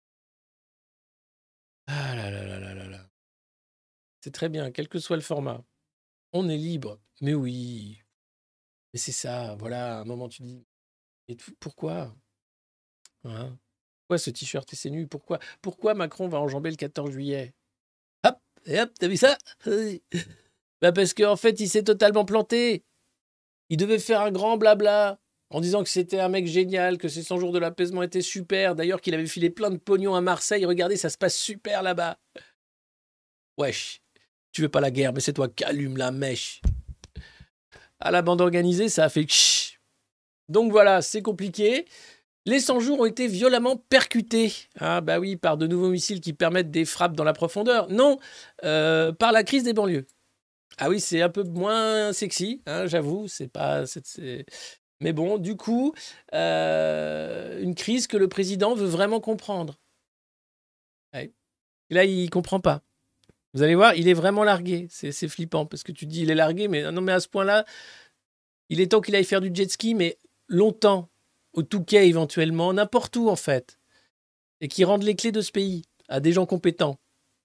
Ah là là là là là là. C'est très bien, quel que soit le format. On est libre. Mais oui. Mais c'est ça, voilà, à un moment tu dis, et pourquoi hein pourquoi ce t-shirt et c'est nu? Pourquoi Pourquoi Macron va enjamber le quatorze juillet? Hop, et hop, t'as vu ça? Bah parce qu'en fait, il s'est totalement planté. Il devait faire un grand blabla. En disant que c'était un mec génial, que ses cent jours de l'apaisement étaient super, d'ailleurs qu'il avait filé plein de pognon à Marseille, regardez, ça se passe super là-bas. Wesh, tu veux pas la guerre, mais c'est toi qui allume la mèche. à la bande organisée, ça a fait chut. Donc voilà, c'est compliqué. Les cent jours ont été violemment percutés. Ah bah oui, par de nouveaux missiles qui permettent des frappes dans la profondeur. Non, euh, par la crise des banlieues. Ah oui, c'est un peu moins sexy, hein, j'avoue. C'est pas, c'est, c'est... Mais bon, du coup, euh, une crise que le président veut vraiment comprendre. Ouais. Là, il comprend pas. Vous allez voir, il est vraiment largué. C'est, c'est flippant parce que tu te dis, il est largué, mais non, mais à ce point-là, il est temps qu'il aille faire du jet ski, mais longtemps, au Touquet éventuellement, n'importe où en fait, et qu'il rende les clés de ce pays à des gens compétents.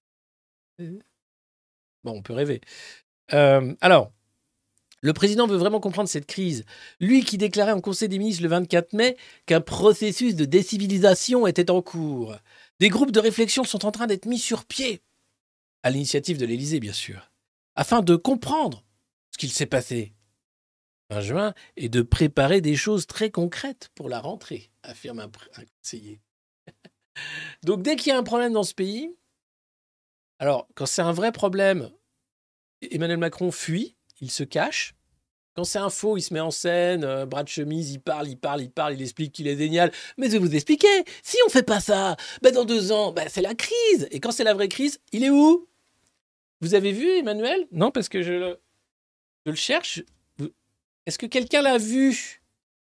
Bon, on peut rêver. Euh, alors, le président veut vraiment comprendre cette crise. Lui qui déclarait en Conseil des ministres le vingt-quatre mai qu'un processus de décivilisation était en cours. Des groupes de réflexion sont en train d'être mis sur pied, à l'initiative de l'Élysée bien sûr, afin de comprendre ce qu'il s'est passé fin juin et de préparer des choses très concrètes pour la rentrée, affirme un, un conseiller. Donc dès qu'il y a un problème dans ce pays, alors quand c'est un vrai problème, Emmanuel Macron fuit, il se cache. Quand c'est un faux, il se met en scène, euh, bras de chemise, il parle, il parle, il parle, il explique qu'il est génial. Mais je vais vous expliquer, si on fait pas ça, ben dans deux ans, ben c'est la crise. Et quand c'est la vraie crise, il est où? Vous avez vu Emmanuel? Non, parce que je le, je le cherche. Est-ce que quelqu'un l'a vu?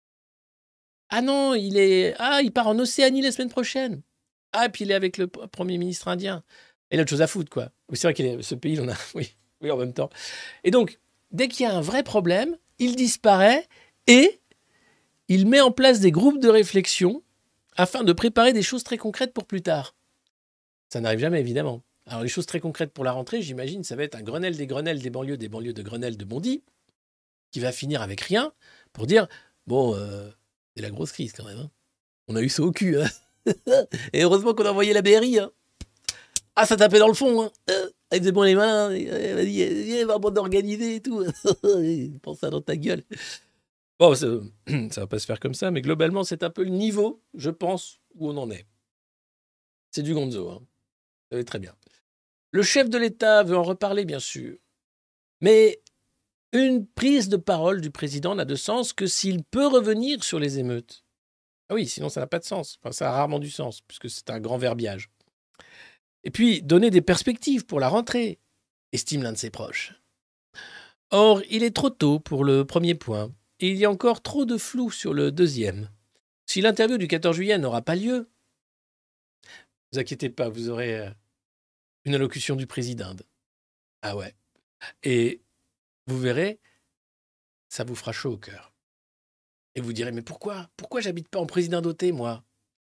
Ah non, il est, ah, il part en Océanie la semaine prochaine. Ah, et puis il est avec le Premier ministre indien. Il a autre chose à foutre, quoi. Oui, c'est vrai qu'il est, ce pays, il en a, oui, oui, en même temps. Et donc, dès qu'il y a un vrai problème, il disparaît et il met en place des groupes de réflexion afin de préparer des choses très concrètes pour plus tard. Ça n'arrive jamais, évidemment. Alors, les choses très concrètes pour la rentrée, j'imagine, ça va être un Grenelle des Grenelles des banlieues, des banlieues de Grenelle de Bondy, qui va finir avec rien pour dire, bon, euh, c'est la grosse crise quand même. Hein. On a eu ça au cul. Hein. Et heureusement qu'on a envoyé la B R I. Hein. Ah, ça tapait dans le fond. Hein. Euh, avec des bons les mains. Vas-y, il va bande organisée et tout. Pense ça dans ta gueule. Bon, ça, ça va pas se faire comme ça, mais globalement, c'est un peu le niveau, je pense, où on en est. C'est du gonzo. Hein. Vous savez très bien. Le chef de l'État veut en reparler, bien sûr. Mais une prise de parole du président n'a de sens que s'il peut revenir sur les émeutes. Ah oui, sinon ça n'a pas de sens. Enfin, ça a rarement du sens, puisque c'est un grand verbiage. Et puis, donner des perspectives pour la rentrée, estime l'un de ses proches. Or, il est trop tôt pour le premier point, et il y a encore trop de flou sur le deuxième. Si l'interview du quatorze juillet n'aura pas lieu, ne vous inquiétez pas, vous aurez une allocution du président. Ah ouais. Et vous verrez, ça vous fera chaud au cœur. Et vous direz, mais pourquoi Pourquoi j'habite pas en président doté, moi?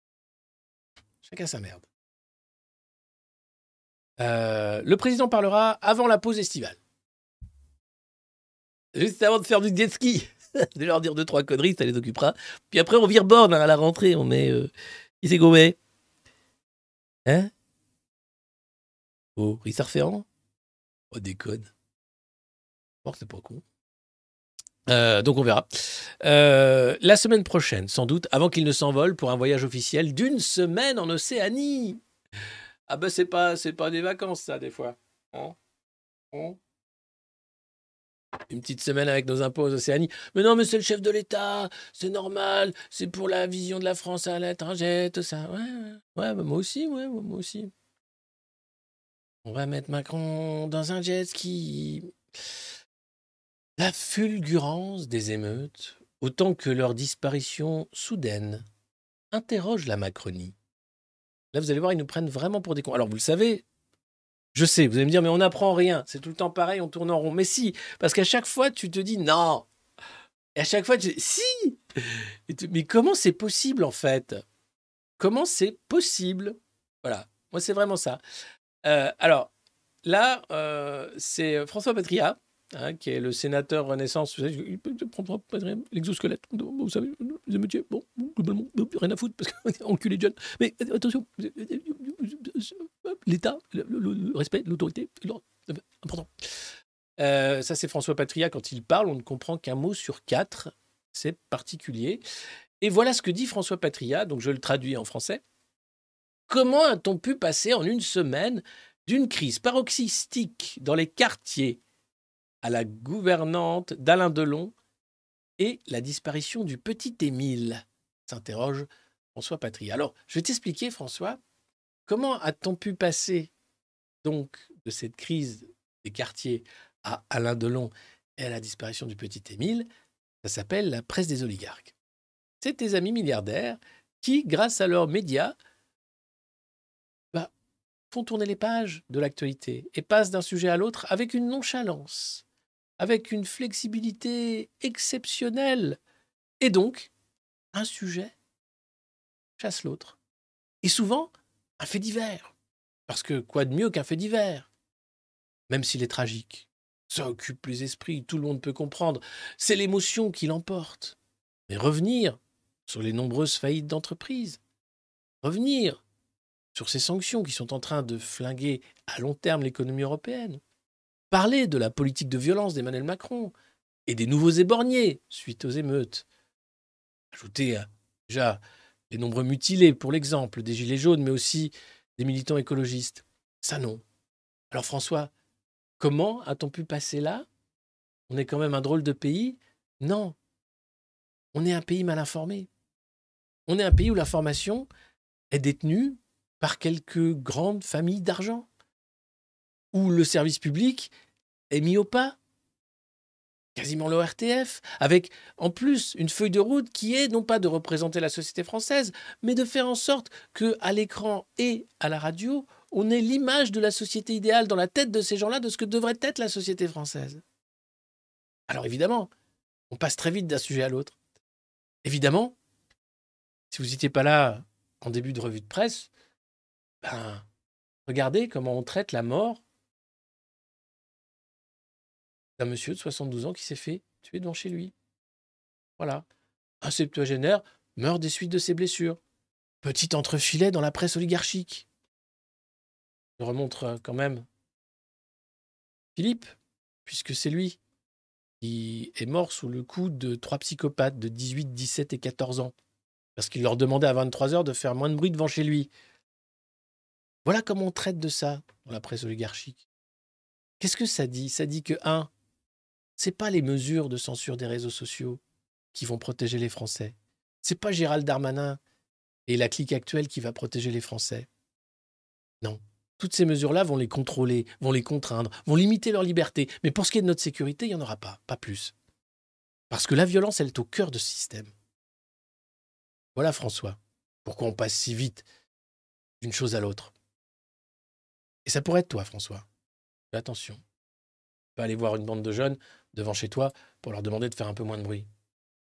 Chacun sa merde. Euh, le président parlera avant la pause estivale. Juste avant de faire du jet ski. De leur dire deux, trois conneries, ça les occupera. Puis après, on vire borne hein, à la rentrée. On met... Euh, qui s'est gommé? Hein? Oh, Richard Ferrand? Oh, déconne. Bon, c'est pas con. Euh, donc on verra. Euh, la semaine prochaine, sans doute, avant qu'il ne s'envole pour un voyage officiel d'une semaine en Océanie. Ah ben c'est pas, c'est pas des vacances ça des fois. Hein hein Une petite semaine avec nos impôts aux Océanie. Mais non mais c'est le chef de l'État, c'est normal, c'est pour la vision de la France à l'étranger, tout ça. Ouais, ouais, ouais bah moi aussi, ouais, moi aussi. On va mettre Macron dans un jet ski. La fulgurance des émeutes, autant que leur disparition soudaine, interroge la Macronie. Là, vous allez voir, ils nous prennent vraiment pour des cons. Alors, vous le savez, je sais, vous allez me dire, mais on n'apprend rien. C'est tout le temps pareil, on tourne en rond. Mais si, parce qu'à chaque fois, tu te dis non. Et à chaque fois, tu dis si. Et tu... Mais comment c'est possible, en fait? Comment c'est possible? Voilà, moi, c'est vraiment ça. Euh, alors, là, euh, c'est François Patriat. Hein, qui est le sénateur Renaissance, vous savez, il peut prendre l'exosquelette, vous savez, les métiers, bon, globalement, rien à foutre, parce qu'on enculé de jeunes. Mais attention, l'État, le, le, le respect, l'autorité, c'est important. Euh, ça, c'est François Patriat, quand il parle, on ne comprend qu'un mot sur quatre, c'est particulier. Et voilà ce que dit François Patriat, donc je le traduis en français. Comment a-t-on pu passer en une semaine d'une crise paroxystique dans les quartiers à la gouvernante d'Alain Delon et la disparition du petit Émile, s'interroge François Patry. Alors, je vais t'expliquer, François, comment a-t-on pu passer donc de cette crise des quartiers à Alain Delon et à la disparition du petit Émile? Ça s'appelle la presse des oligarques. C'est tes amis milliardaires qui, grâce à leurs médias, bah, font tourner les pages de l'actualité et passent d'un sujet à l'autre avec une nonchalance, avec une flexibilité exceptionnelle. Et donc, un sujet chasse l'autre. Et souvent, un fait divers. Parce que quoi de mieux qu'un fait divers? Même s'il est tragique, ça occupe les esprits, tout le monde peut comprendre. C'est l'émotion qui l'emporte. Mais revenir sur les nombreuses faillites d'entreprises, revenir sur ces sanctions qui sont en train de flinguer à long terme l'économie européenne, parler de la politique de violence d'Emmanuel Macron et des nouveaux éborgnés suite aux émeutes. Ajouter euh, déjà les nombreux mutilés, pour l'exemple, des gilets jaunes, mais aussi des militants écologistes. Ça non. Alors François, comment a-t-on pu passer là? On est quand même un drôle de pays? Non. On est un pays mal informé. On est un pays où l'information est détenue par quelques grandes familles d'argent, où le service public est mis au pas, quasiment l'O R T F, avec en plus une feuille de route qui est non pas de représenter la société française, mais de faire en sorte qu'à l'écran et à la radio, on ait l'image de la société idéale dans la tête de ces gens-là, de ce que devrait être la société française. Alors évidemment, on passe très vite d'un sujet à l'autre. Évidemment, si vous n'étiez pas là en début de revue de presse, ben, regardez comment on traite la mort d'un monsieur de soixante-douze ans qui s'est fait tuer devant chez lui. Voilà. Un septuagénaire meurt des suites de ses blessures. Petit entrefilet dans la presse oligarchique. Je remonte quand même Philippe, puisque c'est lui qui est mort sous le coup de trois psychopathes de dix-huit, dix-sept et quatorze ans, parce qu'il leur demandait à vingt-trois heures de faire moins de bruit devant chez lui. Voilà comment on traite de ça dans la presse oligarchique. Qu'est-ce que ça dit? Ça dit que, un, c'est pas les mesures de censure des réseaux sociaux qui vont protéger les Français. C'est pas Gérald Darmanin et la clique actuelle qui va protéger les Français. Non. Toutes ces mesures-là vont les contrôler, vont les contraindre, vont limiter leur liberté. Mais pour ce qui est de notre sécurité, il n'y en aura pas, pas plus. Parce que la violence, elle est au cœur de ce système. Voilà, François, pourquoi on passe si vite d'une chose à l'autre. Et ça pourrait être toi, François. Fais attention. Tu peux aller voir une bande de jeunes devant chez toi pour leur demander de faire un peu moins de bruit.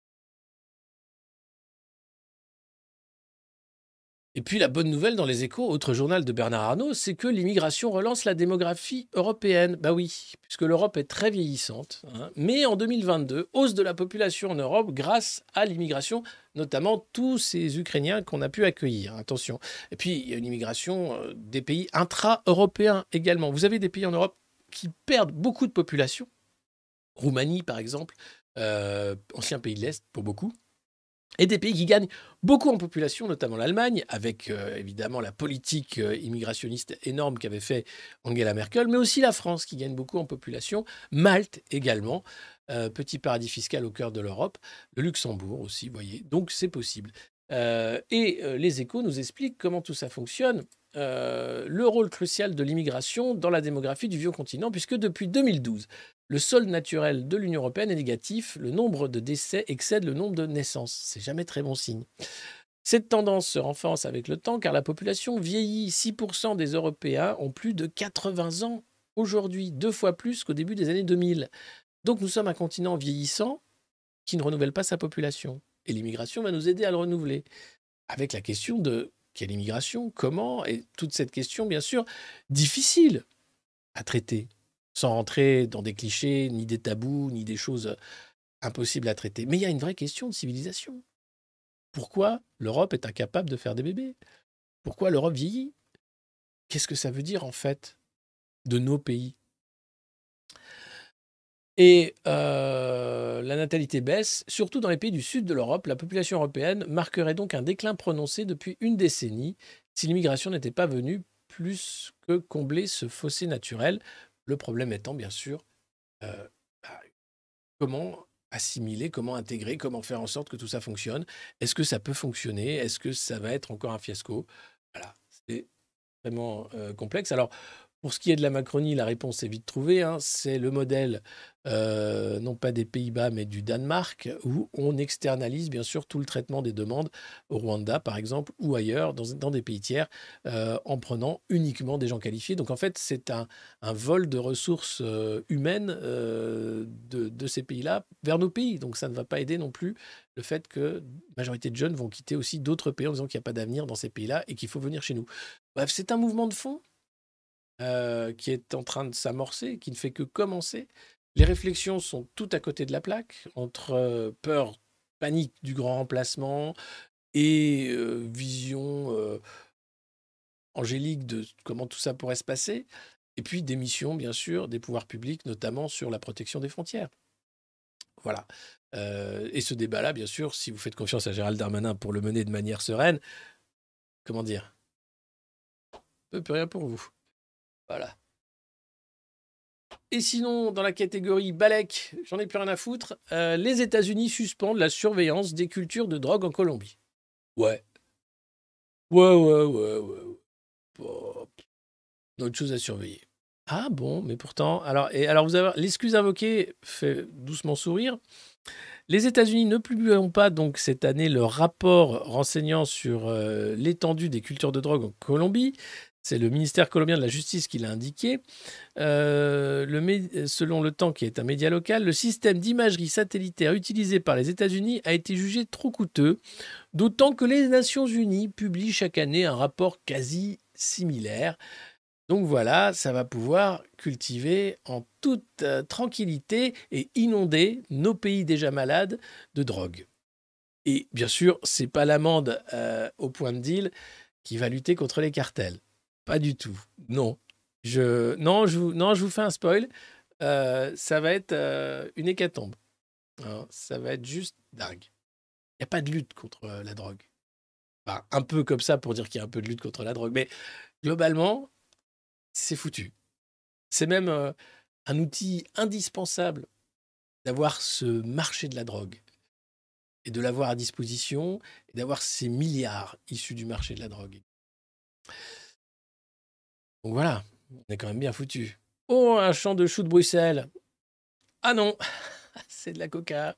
Et puis la bonne nouvelle dans les Échos, autre journal de Bernard Arnault, c'est que l'immigration relance la démographie européenne. Bah oui, puisque l'Europe est très vieillissante. Hein. Mais en deux mille vingt-deux, hausse de la population en Europe grâce à l'immigration, notamment tous ces Ukrainiens qu'on a pu accueillir. Attention. Et puis il y a une immigration des pays intra-européens également. Vous avez des pays en Europe qui perdent beaucoup de population. Roumanie par exemple, euh, ancien pays de l'Est pour beaucoup. Et des pays qui gagnent beaucoup en population, notamment l'Allemagne, avec euh, évidemment la politique euh, immigrationniste énorme qu'avait fait Angela Merkel, mais aussi la France qui gagne beaucoup en population, Malte également, euh, petit paradis fiscal au cœur de l'Europe, le Luxembourg aussi, vous voyez, donc c'est possible. Euh, et euh, les Échos nous expliquent comment tout ça fonctionne, euh, le rôle crucial de l'immigration dans la démographie du vieux continent, puisque depuis deux mille douze, le solde naturel de l'Union européenne est négatif, le nombre de décès excède le nombre de naissances. C'est jamais très bon signe. Cette tendance se renforce avec le temps car la population vieillit. six pour cent des Européens ont plus de quatre-vingts ans aujourd'hui, deux fois plus qu'au début des années deux mille. Donc nous sommes un continent vieillissant qui ne renouvelle pas sa population. Et l'immigration va nous aider à le renouveler. Avec la question de quelle immigration, comment, et toute cette question, bien sûr, difficile à traiter, sans rentrer dans des clichés, ni des tabous, ni des choses impossibles à traiter. Mais il y a une vraie question de civilisation. Pourquoi l'Europe est incapable de faire des bébés? Pourquoi l'Europe vieillit? Qu'est-ce que ça veut dire, en fait, de nos pays? Et euh, la natalité baisse, surtout dans les pays du sud de l'Europe. La population européenne marquerait donc un déclin prononcé depuis une décennie si l'immigration n'était pas venue plus que combler ce fossé naturel. Le problème étant, bien sûr, euh, comment assimiler, comment intégrer, comment faire en sorte que tout ça fonctionne. Est-ce que ça peut fonctionner? Est-ce que ça va être encore un fiasco? Voilà, c'est vraiment euh, complexe. Alors, pour ce qui est de la Macronie, la réponse est vite trouvée, hein. C'est le modèle, euh, non pas des Pays-Bas, mais du Danemark, où on externalise bien sûr tout le traitement des demandes au Rwanda, par exemple, ou ailleurs, dans, dans des pays tiers, euh, en prenant uniquement des gens qualifiés. Donc en fait, c'est un, un vol de ressources euh, humaines euh, de, de ces pays-là vers nos pays. Donc ça ne va pas aider non plus le fait que la majorité de jeunes vont quitter aussi d'autres pays en disant qu'il n'y a pas d'avenir dans ces pays-là et qu'il faut venir chez nous. Bref, c'est un mouvement de fond euh, qui est en train de s'amorcer, qui ne fait que commencer. Les réflexions sont tout à côté de la plaque, entre euh, peur, panique du grand remplacement et euh, vision euh, angélique de comment tout ça pourrait se passer, et puis des missions, bien sûr, des pouvoirs publics, notamment sur la protection des frontières. Voilà. Euh, et ce débat-là, bien sûr, si vous faites confiance à Gérald Darmanin pour le mener de manière sereine, comment dire, peu plus rien pour vous. Voilà. Et sinon, dans la catégorie Balek, j'en ai plus rien à foutre, euh, les États-Unis suspendent la surveillance des cultures de drogue en Colombie. Ouais. Ouais, ouais, ouais, ouais. Bon, autre chose à surveiller. Ah bon, mais pourtant... Alors, et alors vous avez l'excuse invoquée fait doucement sourire. Les États-Unis ne publieront pas donc cette année leur rapport renseignant sur euh, l'étendue des cultures de drogue en Colombie. C'est le ministère colombien de la Justice qui l'a indiqué. Euh, le mé- selon Le Temps, qui est un média local, le système d'imagerie satellitaire utilisé par les États-Unis a été jugé trop coûteux, d'autant que les Nations Unies publient chaque année un rapport quasi similaire. Donc voilà, ça va pouvoir cultiver en toute euh, tranquillité et inonder nos pays déjà malades de drogue. Et bien sûr, c'est pas l'amende euh, au point de deal qui va lutter contre les cartels. Pas du tout. Non. Je, non, je vous, non, je vous fais un spoil. Euh, ça va être euh, une hécatombe. Hein, ça va être juste dingue. Il n'y a pas de lutte contre euh, la drogue. Enfin, un peu comme ça pour dire qu'il y a un peu de lutte contre la drogue. Mais globalement, c'est foutu. C'est même euh, un outil indispensable d'avoir ce marché de la drogue et de l'avoir à disposition et d'avoir ces milliards issus du marché de la drogue. Donc voilà, on est quand même bien foutu. Oh, un champ de choux de Bruxelles. Ah non, c'est de la coca.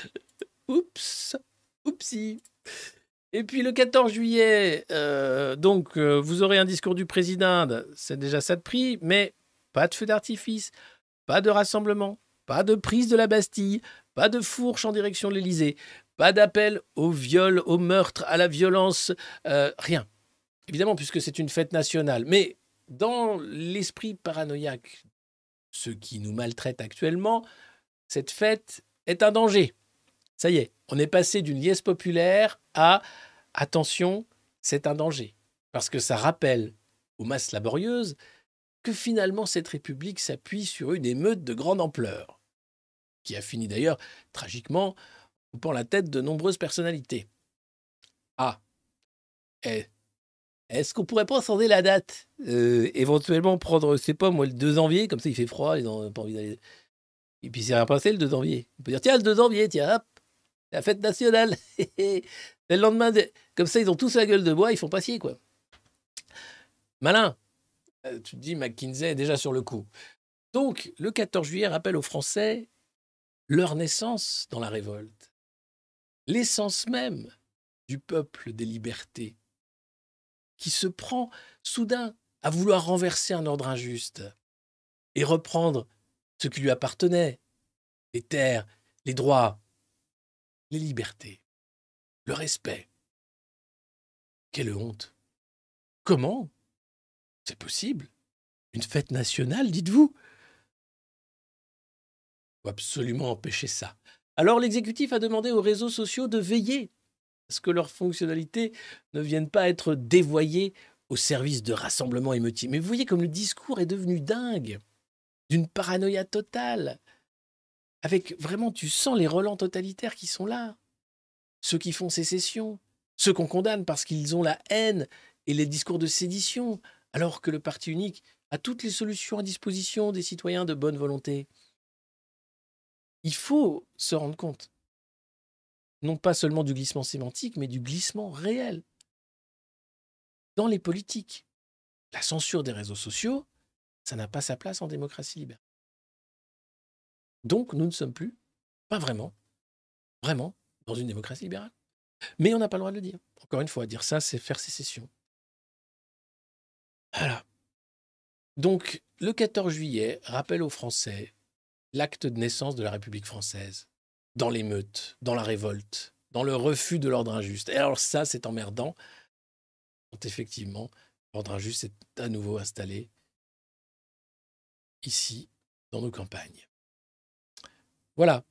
Oups, oupsie. Et puis le quatorze juillet, euh, donc euh, vous aurez un discours du président, c'est déjà ça de prix, mais pas de feu d'artifice, pas de rassemblement, pas de prise de la Bastille, pas de fourche en direction de l'Élysée, pas d'appel au viol, au meurtre, à la violence, euh, rien. Évidemment, puisque c'est une fête nationale. Mais dans l'esprit paranoïaque, ceux qui nous maltraitent actuellement, cette fête est un danger. Ça y est, on est passé d'une liesse populaire à « attention, c'est un danger ». Parce que ça rappelle aux masses laborieuses que finalement cette République s'appuie sur une émeute de grande ampleur, qui a fini d'ailleurs tragiquement en coupant la tête de nombreuses personnalités. Ah, eh, est-ce qu'on pourrait pas sonder la date euh, éventuellement prendre, je sais pas moi, le deux janvier, comme ça il fait froid, ils n'ont pas envie d'aller... Et puis c'est rien passé le deux janvier. On peut dire, tiens, le deux janvier, tiens, hop, la fête nationale. Le lendemain, de... comme ça, ils ont tous la gueule de bois, ils font pas chier, quoi. Malin. Euh, tu te dis, McKinsey est déjà sur le coup. Donc, le quatorze juillet rappelle aux Français leur naissance dans la révolte. L'essence même du peuple des libertés, qui se prend soudain à vouloir renverser un ordre injuste et reprendre ce qui lui appartenait, les terres, les droits, les libertés, le respect. Quelle honte! Comment? C'est possible? Une fête nationale, dites-vous? Il faut absolument empêcher ça. Alors l'exécutif a demandé aux réseaux sociaux de veiller à ce que leurs fonctionnalités ne viennent pas être dévoyées au service de rassemblements émeutiers. Mais vous voyez comme le discours est devenu dingue, d'une paranoïa totale. Avec vraiment, tu sens les relents totalitaires qui sont là. Ceux qui font sécession, ceux qu'on condamne parce qu'ils ont la haine et les discours de sédition, alors que le parti unique a toutes les solutions à disposition des citoyens de bonne volonté. il faut se rendre compte, non pas seulement du glissement sémantique, mais du glissement réel dans les politiques. La censure des réseaux sociaux, ça n'a pas sa place en démocratie libérale. Donc, nous ne sommes plus, pas vraiment, vraiment, dans une démocratie libérale. Mais on n'a pas le droit de le dire. Encore une fois, dire ça, c'est faire sécession. Voilà. Donc, le quatorze juillet, rappelle aux Français l'acte de naissance de la République française, dans l'émeute, dans la révolte, dans le refus de l'ordre injuste. Et alors ça, c'est emmerdant, quand effectivement, l'ordre injuste est à nouveau installé ici, dans nos campagnes. Voilà.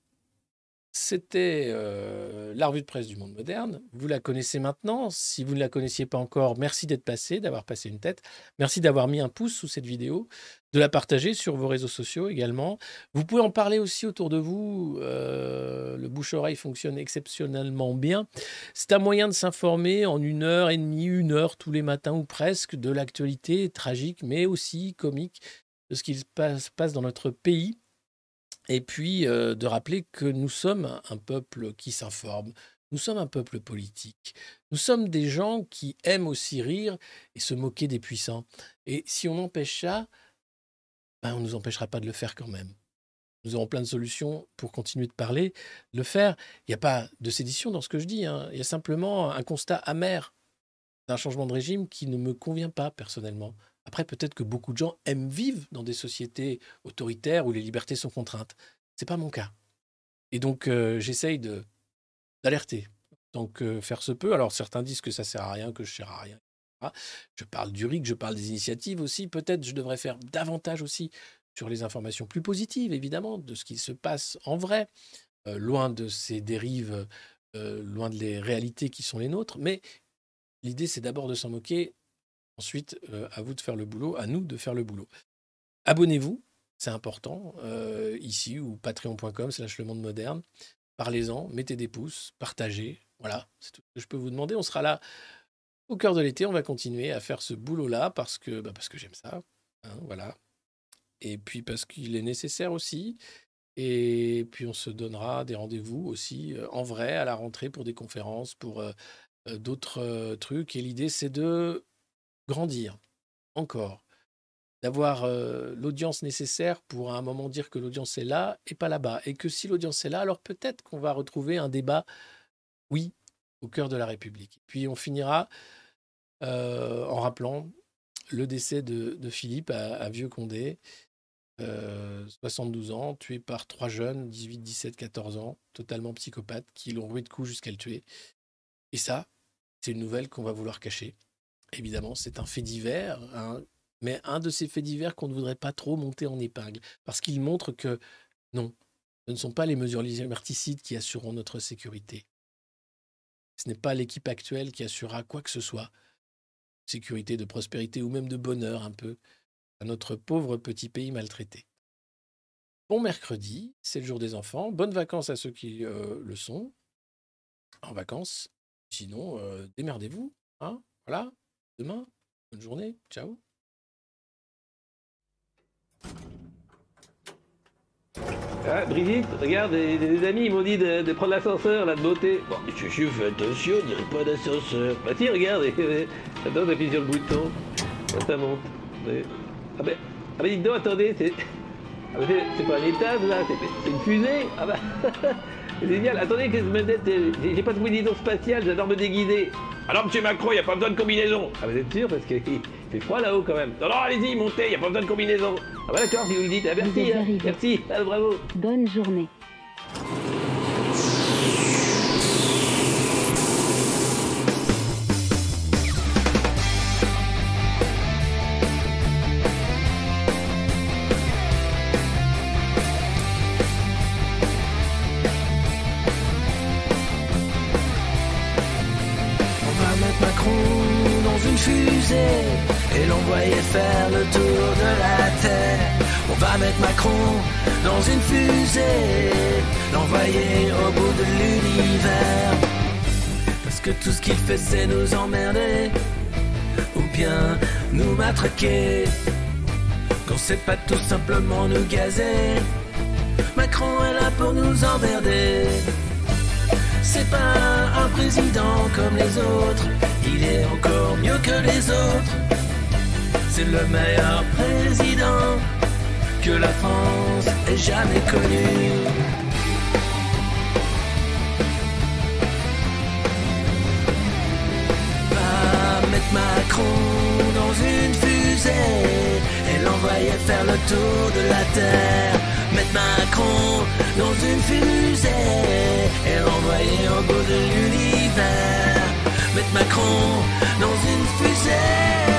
C'était euh, la revue de presse du Monde moderne. Vous la connaissez maintenant. Si vous ne la connaissiez pas encore, merci d'être passé, d'avoir passé une tête. Merci d'avoir mis un pouce sous cette vidéo, de la partager sur vos réseaux sociaux également. Vous pouvez en parler aussi autour de vous. Euh, le bouche-oreille fonctionne exceptionnellement bien. C'est un moyen de s'informer en une heure et demie, une heure tous les matins ou presque de l'actualité tragique, mais aussi comique de ce qui se passe, passe dans notre pays. Et puis euh, de rappeler que nous sommes un peuple qui s'informe, nous sommes un peuple politique, nous sommes des gens qui aiment aussi rire et se moquer des puissants. Et si on empêche ça, ben on ne nous empêchera pas de le faire quand même. Nous aurons plein de solutions pour continuer de parler, de le faire. Il n'y a pas de sédition dans ce que je dis, hein. Il y a simplement un constat amer d'un changement de régime qui ne me convient pas personnellement. Après, peut-être que beaucoup de gens aiment vivre dans des sociétés autoritaires où les libertés sont contraintes. Ce n'est pas mon cas. Et donc, euh, j'essaye de, d'alerter tant que faire se peut. Alors, certains disent que ça ne sert à rien, que je ne sers à rien. Je parle du R I C, je parle des initiatives aussi. Peut-être je devrais faire davantage aussi sur les informations plus positives, évidemment, de ce qui se passe en vrai, euh, loin de ces dérives, euh, loin de les réalités qui sont les nôtres. Mais l'idée, c'est d'abord de s'en moquer. Ensuite, euh, à vous de faire le boulot, à nous de faire le boulot. Abonnez-vous, c'est important, euh, ici ou patreon point com slash le monde moderne. Parlez-en, mettez des pouces, partagez. Voilà, c'est tout ce que je peux vous demander. On sera là au cœur de l'été. On va continuer à faire ce boulot-là parce que, bah parce que j'aime ça. Hein, voilà. Et puis parce qu'il est nécessaire aussi. Et puis on se donnera des rendez-vous aussi euh, en vrai à la rentrée pour des conférences, pour euh, euh, d'autres euh, trucs. Et l'idée, c'est de grandir encore, d'avoir euh, l'audience nécessaire pour à un moment dire que l'audience est là et pas là-bas. Et que si l'audience est là, alors peut-être qu'on va retrouver un débat, oui, au cœur de la République. Et puis on finira euh, en rappelant le décès de, de Philippe à, à Vieux-Condé, euh, soixante-douze ans, tué par trois jeunes, dix-huit, dix-sept, quatorze ans, totalement psychopathes, qui l'ont roué de coups jusqu'à le tuer. Et ça, c'est une nouvelle qu'on va vouloir cacher. Évidemment, c'est un fait divers, hein, mais un de ces faits divers qu'on ne voudrait pas trop monter en épingle, parce qu'il montre que, non, ce ne sont pas les mesures liberticides qui assureront notre sécurité. Ce n'est pas l'équipe actuelle qui assurera quoi que ce soit, sécurité, de prospérité ou même de bonheur un peu, à notre pauvre petit pays maltraité. Bon mercredi, c'est le jour des enfants, bonnes vacances à ceux qui euh, le sont, en vacances, sinon, euh, démerdez-vous, hein, voilà. Demain, bonne journée, ciao. Ah, Brigitte, regarde, des, des amis ils m'ont dit de, de prendre l'ascenseur, là, de beauté. Bon, je suis fais attention, on dirait pas d'ascenseur. Bah si, regarde, attends, on appuie sur le bouton, ça, ça monte. Ah ben, ah ben, dites donc, attendez, c'est... Ah ben, c'est, c'est pas un étage, là, c'est, c'est une fusée. Ah bah, c'est génial. Attendez, que je me mette, j'ai, j'ai pas de combinaison spatiale, j'adore me déguiser. Alors, monsieur Macron, il n'y a pas besoin de combinaison. Ah, vous êtes sûr? Parce qu'il fait froid là-haut quand même. Non, non, allez-y, montez, il n'y a pas besoin de combinaison. Ah, bah d'accord, si vous le dites. Ah, merci, hein, merci, ah, bravo. Bonne journée. Et l'envoyer faire le tour de la Terre. On va mettre Macron dans une fusée, l'envoyer au bout de l'univers. Parce que tout ce qu'il fait c'est nous emmerder, ou bien nous matraquer, qu'on sait pas tout simplement nous gazer. Macron Macron est là pour nous emmerder. C'est pas un président comme les autres, il est encore mieux que les autres. C'est le meilleur président que la France ait jamais connu. Va mettre Macron dans une fusée et l'envoyer faire le tour de la terre. Mettre Macron dans une fusée et l'envoyer au bout de l'univers. Mettre Macron dans une fusée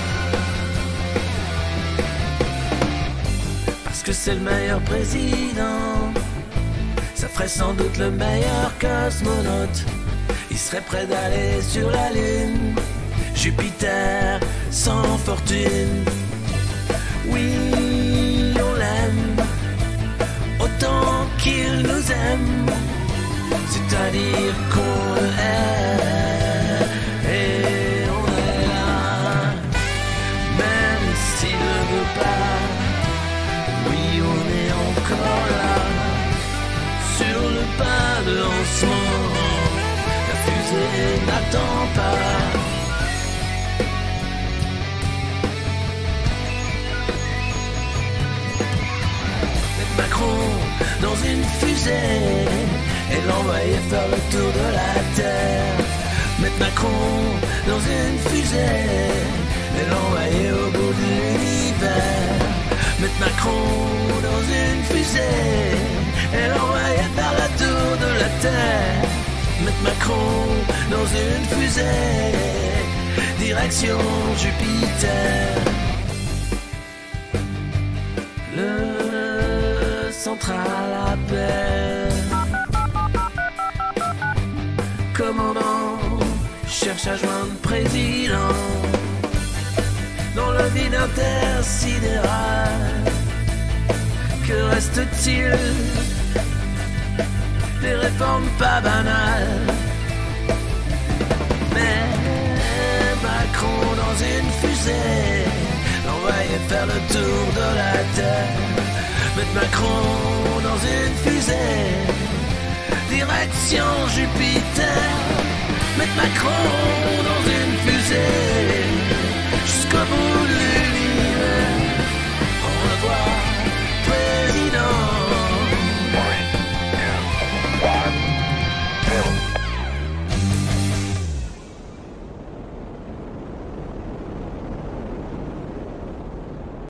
parce que c'est le meilleur président. Ça ferait sans doute le meilleur cosmonaute. Il serait prêt d'aller sur la Lune, Jupiter sans fortune. Oui, on l'aime autant qu'il nous aime, c'est-à-dire qu'on le hait et on est là, même s'il ne veut pas. Oui, on est encore là, sur le pas de lancement. La fusée n'attend pas. Macron dans une fusée et l'envoyer faire le tour de la terre. Mettre Macron dans une fusée et l'envoyer au bout de l'univers. Mettre Macron dans une fusée et l'envoyer faire le tour de la terre. Mettre Macron dans une fusée, direction Jupiter. Le central appelle. Commandant cherche à joindre président. Dans le vide intersidéral, que reste-t-il? Des réformes pas banales. Mais Macron dans une fusée, l'envoyer faire le tour de la terre. Mettre Macron dans une fusée, direction Jupiter. Mettre Macron dans une fusée, jusqu'au bout